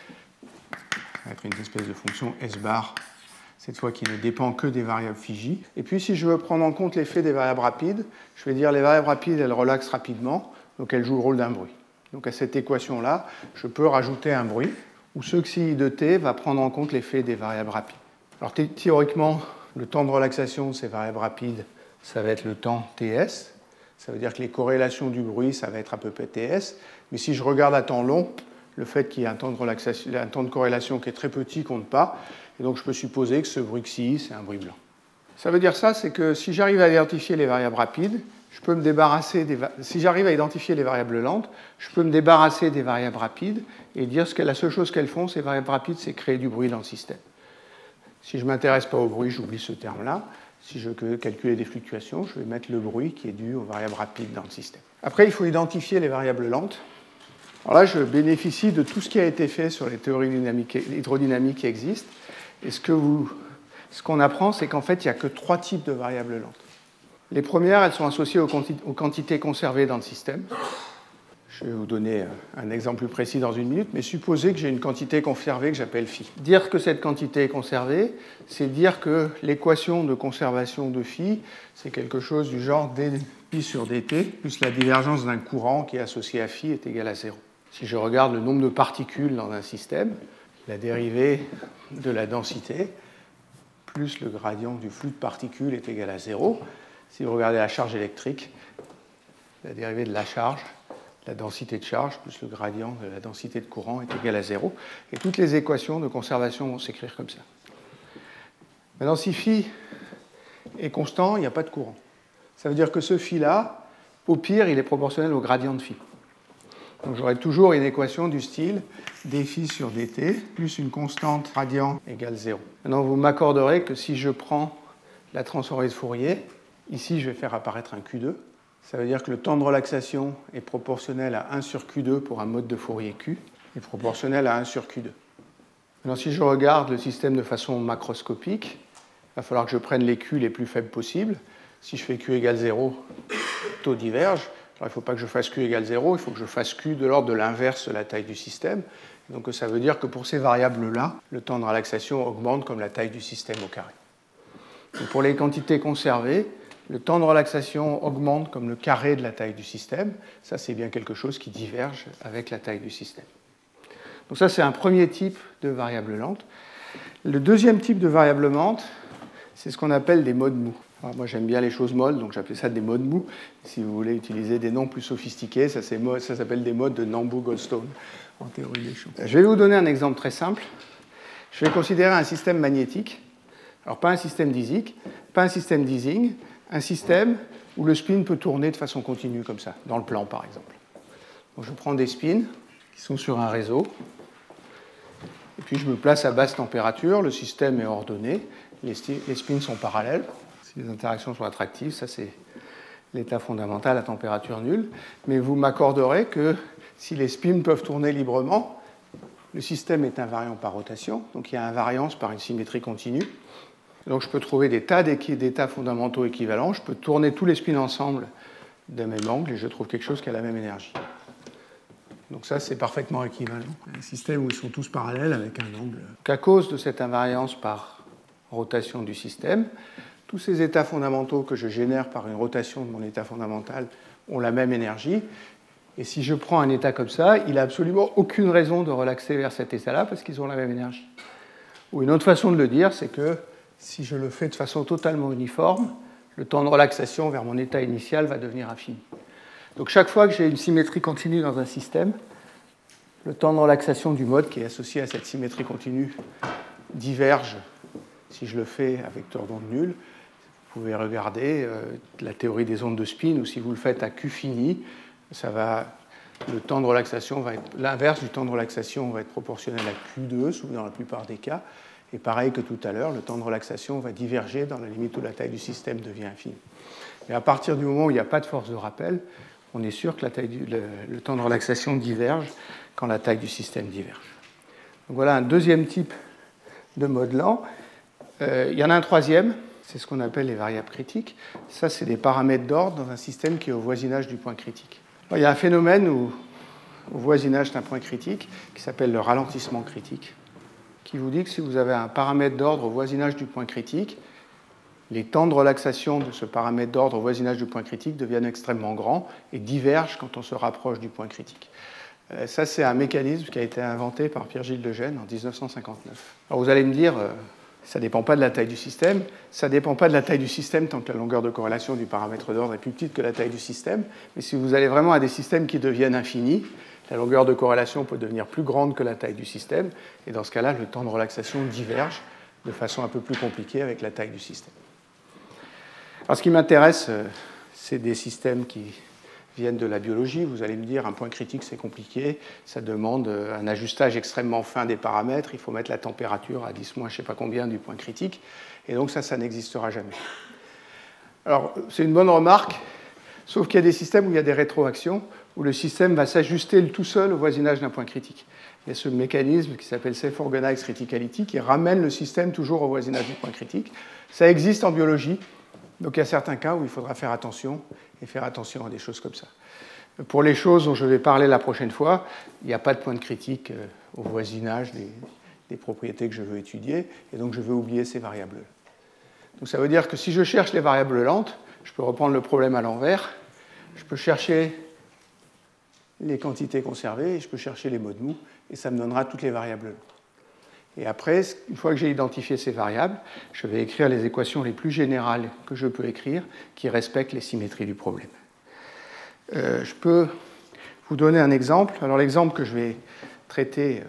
Ça va être une espèce de fonction s bar, cette fois qui ne dépend que des variables phi j. Et puis si je veux prendre en compte l'effet des variables rapides, je vais dire les variables rapides, elles relaxent rapidement, donc elles jouent le rôle d'un bruit. Donc à cette équation-là, je peux rajouter un bruit, où ce xi de t va prendre en compte l'effet des variables rapides. Alors théoriquement, le temps de relaxation de ces variables rapides, ça va être le temps ts. Ça veut dire que les corrélations du bruit, ça va être à peu près ts. Mais si je regarde à temps long, le fait qu'il y ait un temps de corrélation qui est très petit compte pas. Et donc je peux supposer que ce bruit xi, c'est un bruit blanc. Ça veut dire ça, c'est que si j'arrive à identifier les variables rapides, je peux me débarrasser si j'arrive à identifier les variables lentes, je peux me débarrasser des variables rapides et dire que la seule chose qu'elles font, ces variables rapides, c'est créer du bruit dans le système. Si je ne m'intéresse pas au bruit, j'oublie ce terme-là. Si je veux calculer des fluctuations, je vais mettre le bruit qui est dû aux variables rapides dans le système. Après, il faut identifier les variables lentes. Alors là, je bénéficie de tout ce qui a été fait sur les théories hydrodynamiques qui existent. Et ce qu'on apprend, c'est qu'en fait, il n'y a que 3 types de variables lentes. Les premières, elles sont associées aux quantités conservées dans le système. Je vais vous donner un exemple plus précis dans une minute, mais supposez que j'ai une quantité conservée que j'appelle phi. Dire que cette quantité est conservée, c'est dire que l'équation de conservation de phi, c'est quelque chose du genre d phi sur dt, plus la divergence d'un courant qui est associé à phi est égal à 0. Si je regarde le nombre de particules dans un système, la dérivée de la densité plus le gradient du flux de particules est égal à 0. Si vous regardez la charge électrique, la dérivée de la charge, la densité de charge plus le gradient de la densité de courant est égal à 0. Et toutes les équations de conservation vont s'écrire comme ça. Maintenant, si phi est constant, il n'y a pas de courant. Ça veut dire que ce phi-là, au pire, il est proportionnel au gradient de phi. Donc j'aurai toujours une équation du style d phi sur dt plus une constante gradient égale 0. Maintenant, vous m'accorderez que si je prends la transformée de Fourier, ici, je vais faire apparaître un Q2. Ça veut dire que le temps de relaxation est proportionnel à 1 sur Q2 pour un mode de Fourier Q. est proportionnel à 1 sur Q2. Maintenant, si je regarde le système de façon macroscopique, il va falloir que je prenne les Q les plus faibles possibles. Si je fais Q égale 0, taux diverge. Alors, il ne faut pas que je fasse Q égale 0, il faut que je fasse Q de l'ordre de l'inverse de la taille du système. Donc ça veut dire que pour ces variables-là, le temps de relaxation augmente comme la taille du système au carré. Donc pour les quantités conservées, le temps de relaxation augmente comme le carré de la taille du système. Ça, c'est bien quelque chose qui diverge avec la taille du système. Donc ça, c'est un premier type de variable lente. Le deuxième type de variable lente, c'est ce qu'on appelle des modes mous. Alors moi, j'aime bien les choses molles, donc j'appelle ça des modes mous. Si vous voulez utiliser des noms plus sophistiqués, ça s'appelle des modes de Nambu-Goldstone en théorie des champs. Je vais vous donner un exemple très simple. Je vais considérer un système magnétique. Alors pas un système d'Ising, pas un système d'Ising, un système où le spin peut tourner de façon continue comme ça, dans le plan par exemple. Donc je prends des spins qui sont sur un réseau, et puis je me place à basse température, le système est ordonné, les spins sont parallèles. Si les interactions sont attractives, ça c'est l'état fondamental à température nulle. Mais vous m'accorderez que si les spins peuvent tourner librement, le système est invariant par rotation, donc il y a invariance par une symétrie continue. Donc je peux trouver des tas d'états fondamentaux équivalents, je peux tourner tous les spins ensemble d'un même angle et je trouve quelque chose qui a la même énergie. Donc ça, c'est parfaitement équivalent. Un système où ils sont tous parallèles avec un angle. Donc à cause de cette invariance par rotation du système, tous ces états fondamentaux que je génère par une rotation de mon état fondamental ont la même énergie. Et si je prends un état comme ça, il n'a absolument aucune raison de relaxer vers cet état-là parce qu'ils ont la même énergie. Ou une autre façon de le dire, c'est que si je le fais de façon totalement uniforme, le temps de relaxation vers mon état initial va devenir infini. Donc chaque fois que j'ai une symétrie continue dans un système, le temps de relaxation du mode qui est associé à cette symétrie continue diverge si je le fais à vecteur d'onde nul. Vous pouvez regarder la théorie des ondes de spin, ou si vous le faites à Q fini, le temps de relaxation va être l'inverse du temps de relaxation va être proportionnel à Q2, dans la plupart des cas. Et pareil que tout à l'heure, le temps de relaxation va diverger dans la limite où la taille du système devient infinie. Et à partir du moment où il n'y a pas de force de rappel, on est sûr que le temps de relaxation diverge quand la taille du système diverge. Donc voilà un deuxième type de mode lent. Il y en a un troisième, c'est ce qu'on appelle les variables critiques. Ça, c'est des paramètres d'ordre dans un système qui est au voisinage du point critique. Alors, il y a un phénomène au voisinage d'un point critique qui s'appelle le ralentissement critique, qui vous dit que si vous avez un paramètre d'ordre au voisinage du point critique, les temps de relaxation de ce paramètre d'ordre au voisinage du point critique deviennent extrêmement grands et divergent quand on se rapproche du point critique. Ça, c'est un mécanisme qui a été inventé par Pierre-Gilles Lejeune en 1959. Alors vous allez me dire, ça ne dépend pas de la taille du système. Ça ne dépend pas de la taille du système tant que la longueur de corrélation du paramètre d'ordre est plus petite que la taille du système. Mais si vous allez vraiment à des systèmes qui deviennent infinis, la longueur de corrélation peut devenir plus grande que la taille du système. Et dans ce cas-là, le temps de relaxation diverge de façon un peu plus compliquée avec la taille du système. Alors ce qui m'intéresse, c'est des systèmes qui viennent de la biologie. Vous allez me dire, un point critique, c'est compliqué. Ça demande un ajustage extrêmement fin des paramètres. Il faut mettre la température à 10 moins je ne sais pas combien du point critique. Et donc ça n'existera jamais. Alors, c'est une bonne remarque, sauf qu'il y a des systèmes où il y a des rétroactions, où le système va s'ajuster tout seul au voisinage d'un point critique. Il y a ce mécanisme qui s'appelle self-organized criticality qui ramène le système toujours au voisinage du point critique. Ça existe en biologie. Donc il y a certains cas où il faudra faire attention à des choses comme ça. Pour les choses dont je vais parler la prochaine fois, il n'y a pas de point de critique au voisinage des propriétés que je veux étudier, et donc je veux oublier ces variables. Donc ça veut dire que si je cherche les variables lentes, je peux reprendre le problème à l'envers, je peux chercher les quantités conservées, et je peux chercher les modes mous, et ça me donnera toutes les variables lentes. Et après, une fois que j'ai identifié ces variables, je vais écrire les équations les plus générales que je peux écrire qui respectent les symétries du problème. Je peux vous donner un exemple. Alors l'exemple que je vais traiter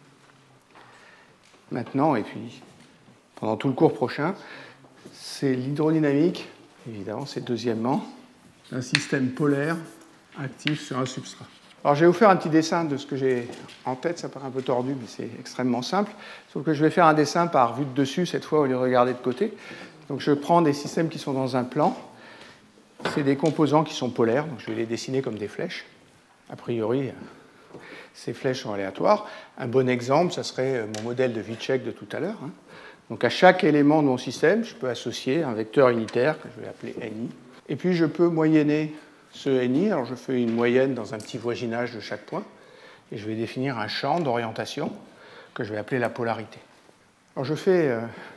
maintenant et puis pendant tout le cours prochain, c'est l'hydrodynamique, évidemment, c'est deuxièmement, un système polaire actif sur un substrat. Alors je vais vous faire un petit dessin de ce que j'ai en tête, ça paraît un peu tordu, mais c'est extrêmement simple. Sauf que je vais faire un dessin par vue de dessus, cette fois, au lieu de regarder de côté. Donc je prends des systèmes qui sont dans un plan. C'est des composants qui sont polaires, donc je vais les dessiner comme des flèches. A priori, ces flèches sont aléatoires. Un bon exemple, ça serait mon modèle de Vicek de tout à l'heure. Donc à chaque élément de mon système, je peux associer un vecteur unitaire que je vais appeler NI. Et puis je peux moyenner ce NI. Alors je fais une moyenne dans un petit voisinage de chaque point. Et je vais définir un champ d'orientation que je vais appeler la polarité. Alors je fais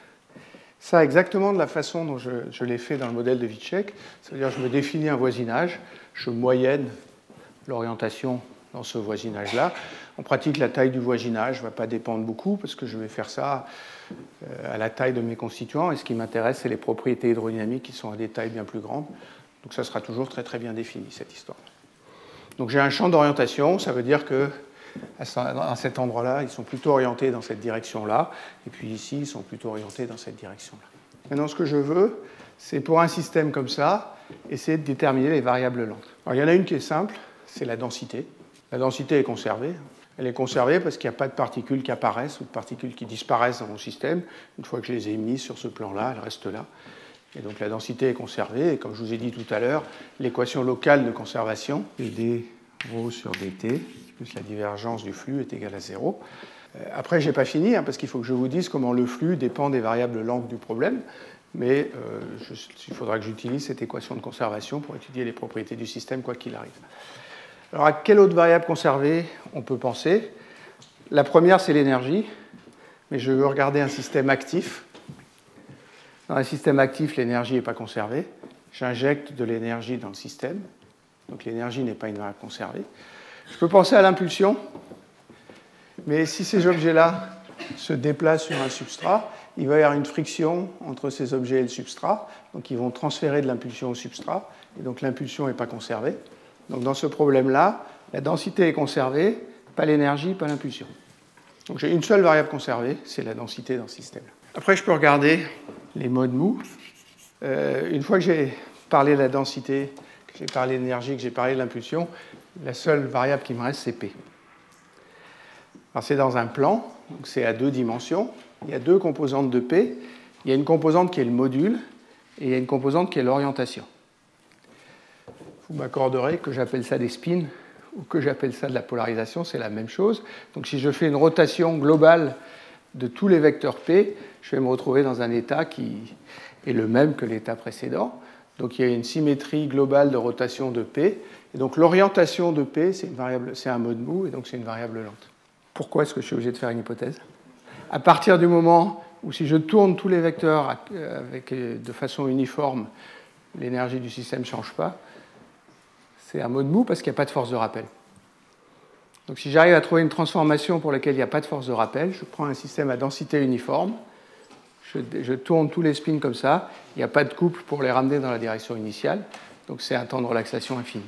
ça exactement de la façon dont je l'ai fait dans le modèle de Vicek. C'est-à-dire que je me définis un voisinage, je moyenne l'orientation dans ce voisinage-là. En pratique, la taille du voisinage ne va pas dépendre beaucoup parce que je vais faire ça à la taille de mes constituants. Et ce qui m'intéresse, c'est les propriétés hydrodynamiques qui sont à des tailles bien plus grandes. Donc ça sera toujours très très bien défini, cette histoire. Donc j'ai un champ d'orientation, ça veut dire que à cet endroit-là, ils sont plutôt orientés dans cette direction-là, et puis ici, ils sont plutôt orientés dans cette direction-là. Maintenant, ce que je veux, c'est pour un système comme ça, essayer de déterminer les variables lentes. Alors, il y en a une qui est simple, c'est la densité. La densité est conservée. Elle est conservée parce qu'il n'y a pas de particules qui apparaissent ou de particules qui disparaissent dans mon système. Une fois que je les ai mises sur ce plan-là, elles restent là. Et donc la densité est conservée, et comme je vous ai dit tout à l'heure, l'équation locale de conservation, d rho sur dt, plus la divergence du flux est égale à 0. Après, je n'ai pas fini, parce qu'il faut que je vous dise comment le flux dépend des variables lentes du problème, mais il faudra que j'utilise cette équation de conservation pour étudier les propriétés du système, quoi qu'il arrive. Alors, à quelle autre variable conservée on peut penser? La première, c'est l'énergie, mais je veux regarder un système actif. Dans un système actif, l'énergie n'est pas conservée. J'injecte de l'énergie dans le système, donc l'énergie n'est pas une variable conservée. Je peux penser à l'impulsion, mais si ces objets-là se déplacent sur un substrat, il va y avoir une friction entre ces objets et le substrat, donc ils vont transférer de l'impulsion au substrat, et donc l'impulsion n'est pas conservée. Donc dans ce problème-là, la densité est conservée, pas l'énergie, pas l'impulsion. Donc j'ai une seule variable conservée, c'est la densité dans ce système. Après, je peux regarder les modes mous. Une fois que j'ai parlé de la densité, que j'ai parlé de l'énergie, que j'ai parlé de l'impulsion, la seule variable qui me reste, c'est P. Alors c'est dans un plan, donc c'est à 2 dimensions. Il y a 2 composantes de P. Il y a une composante qui est le module, et il y a une composante qui est l'orientation. Vous m'accorderez que j'appelle ça des spins, ou que j'appelle ça de la polarisation, c'est la même chose. Donc si je fais une rotation globale de tous les vecteurs P, je vais me retrouver dans un état qui est le même que l'état précédent. Donc il y a une symétrie globale de rotation de P. Et donc l'orientation de P, c'est un mode mou, et donc c'est une variable lente. Pourquoi est-ce que je suis obligé de faire une hypothèse? À partir du moment où si je tourne tous les vecteurs de façon uniforme, l'énergie du système ne change pas, c'est un mode mou parce qu'il n'y a pas de force de rappel. Donc si j'arrive à trouver une transformation pour laquelle il n'y a pas de force de rappel, je prends un système à densité uniforme, je tourne tous les spins comme ça, il n'y a pas de couple pour les ramener dans la direction initiale, donc c'est un temps de relaxation infini.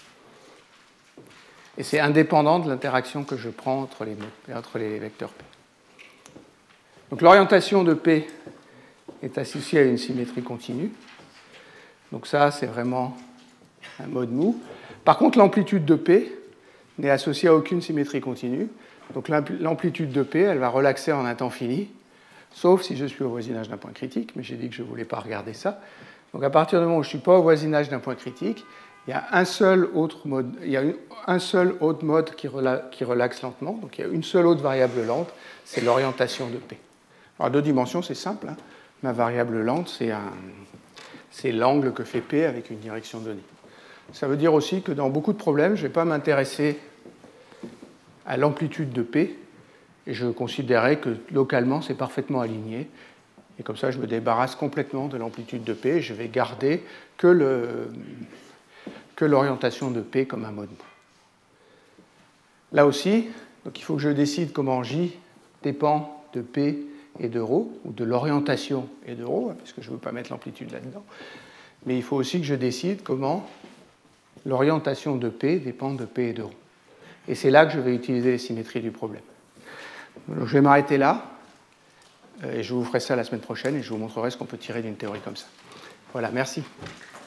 Et c'est indépendant de l'interaction que je prends entre les vecteurs P. Donc l'orientation de P est associée à une symétrie continue. Donc ça, c'est vraiment un mode mou. Par contre, l'amplitude de P n'est associée à aucune symétrie continue. Donc l'amplitude de P, elle va relaxer en un temps fini, sauf si je suis au voisinage d'un point critique, mais j'ai dit que je ne voulais pas regarder ça. Donc à partir du moment où je ne suis pas au voisinage d'un point critique, il y a un seul autre mode qui relaxe lentement, donc il y a une seule autre variable lente, c'est l'orientation de P. Alors à 2 dimensions, c'est simple. Ma variable lente, c'est l'angle que fait P avec une direction donnée. Ça veut dire aussi que dans beaucoup de problèmes, je ne vais pas m'intéresser à l'amplitude de P, et je considérais que localement, c'est parfaitement aligné. Et comme ça, je me débarrasse complètement de l'amplitude de P, et je vais garder que l'orientation de P comme un mode mou. Là aussi, donc il faut que je décide comment J dépend de P et de ρ, ou de l'orientation et de ρ, parce que je ne veux pas mettre l'amplitude là-dedans. Mais il faut aussi que je décide comment l'orientation de P dépend de P et de ρ. Et c'est là que je vais utiliser les symétries du problème. Donc, je vais m'arrêter là, et je vous ferai ça la semaine prochaine, et je vous montrerai ce qu'on peut tirer d'une théorie comme ça. Voilà, merci.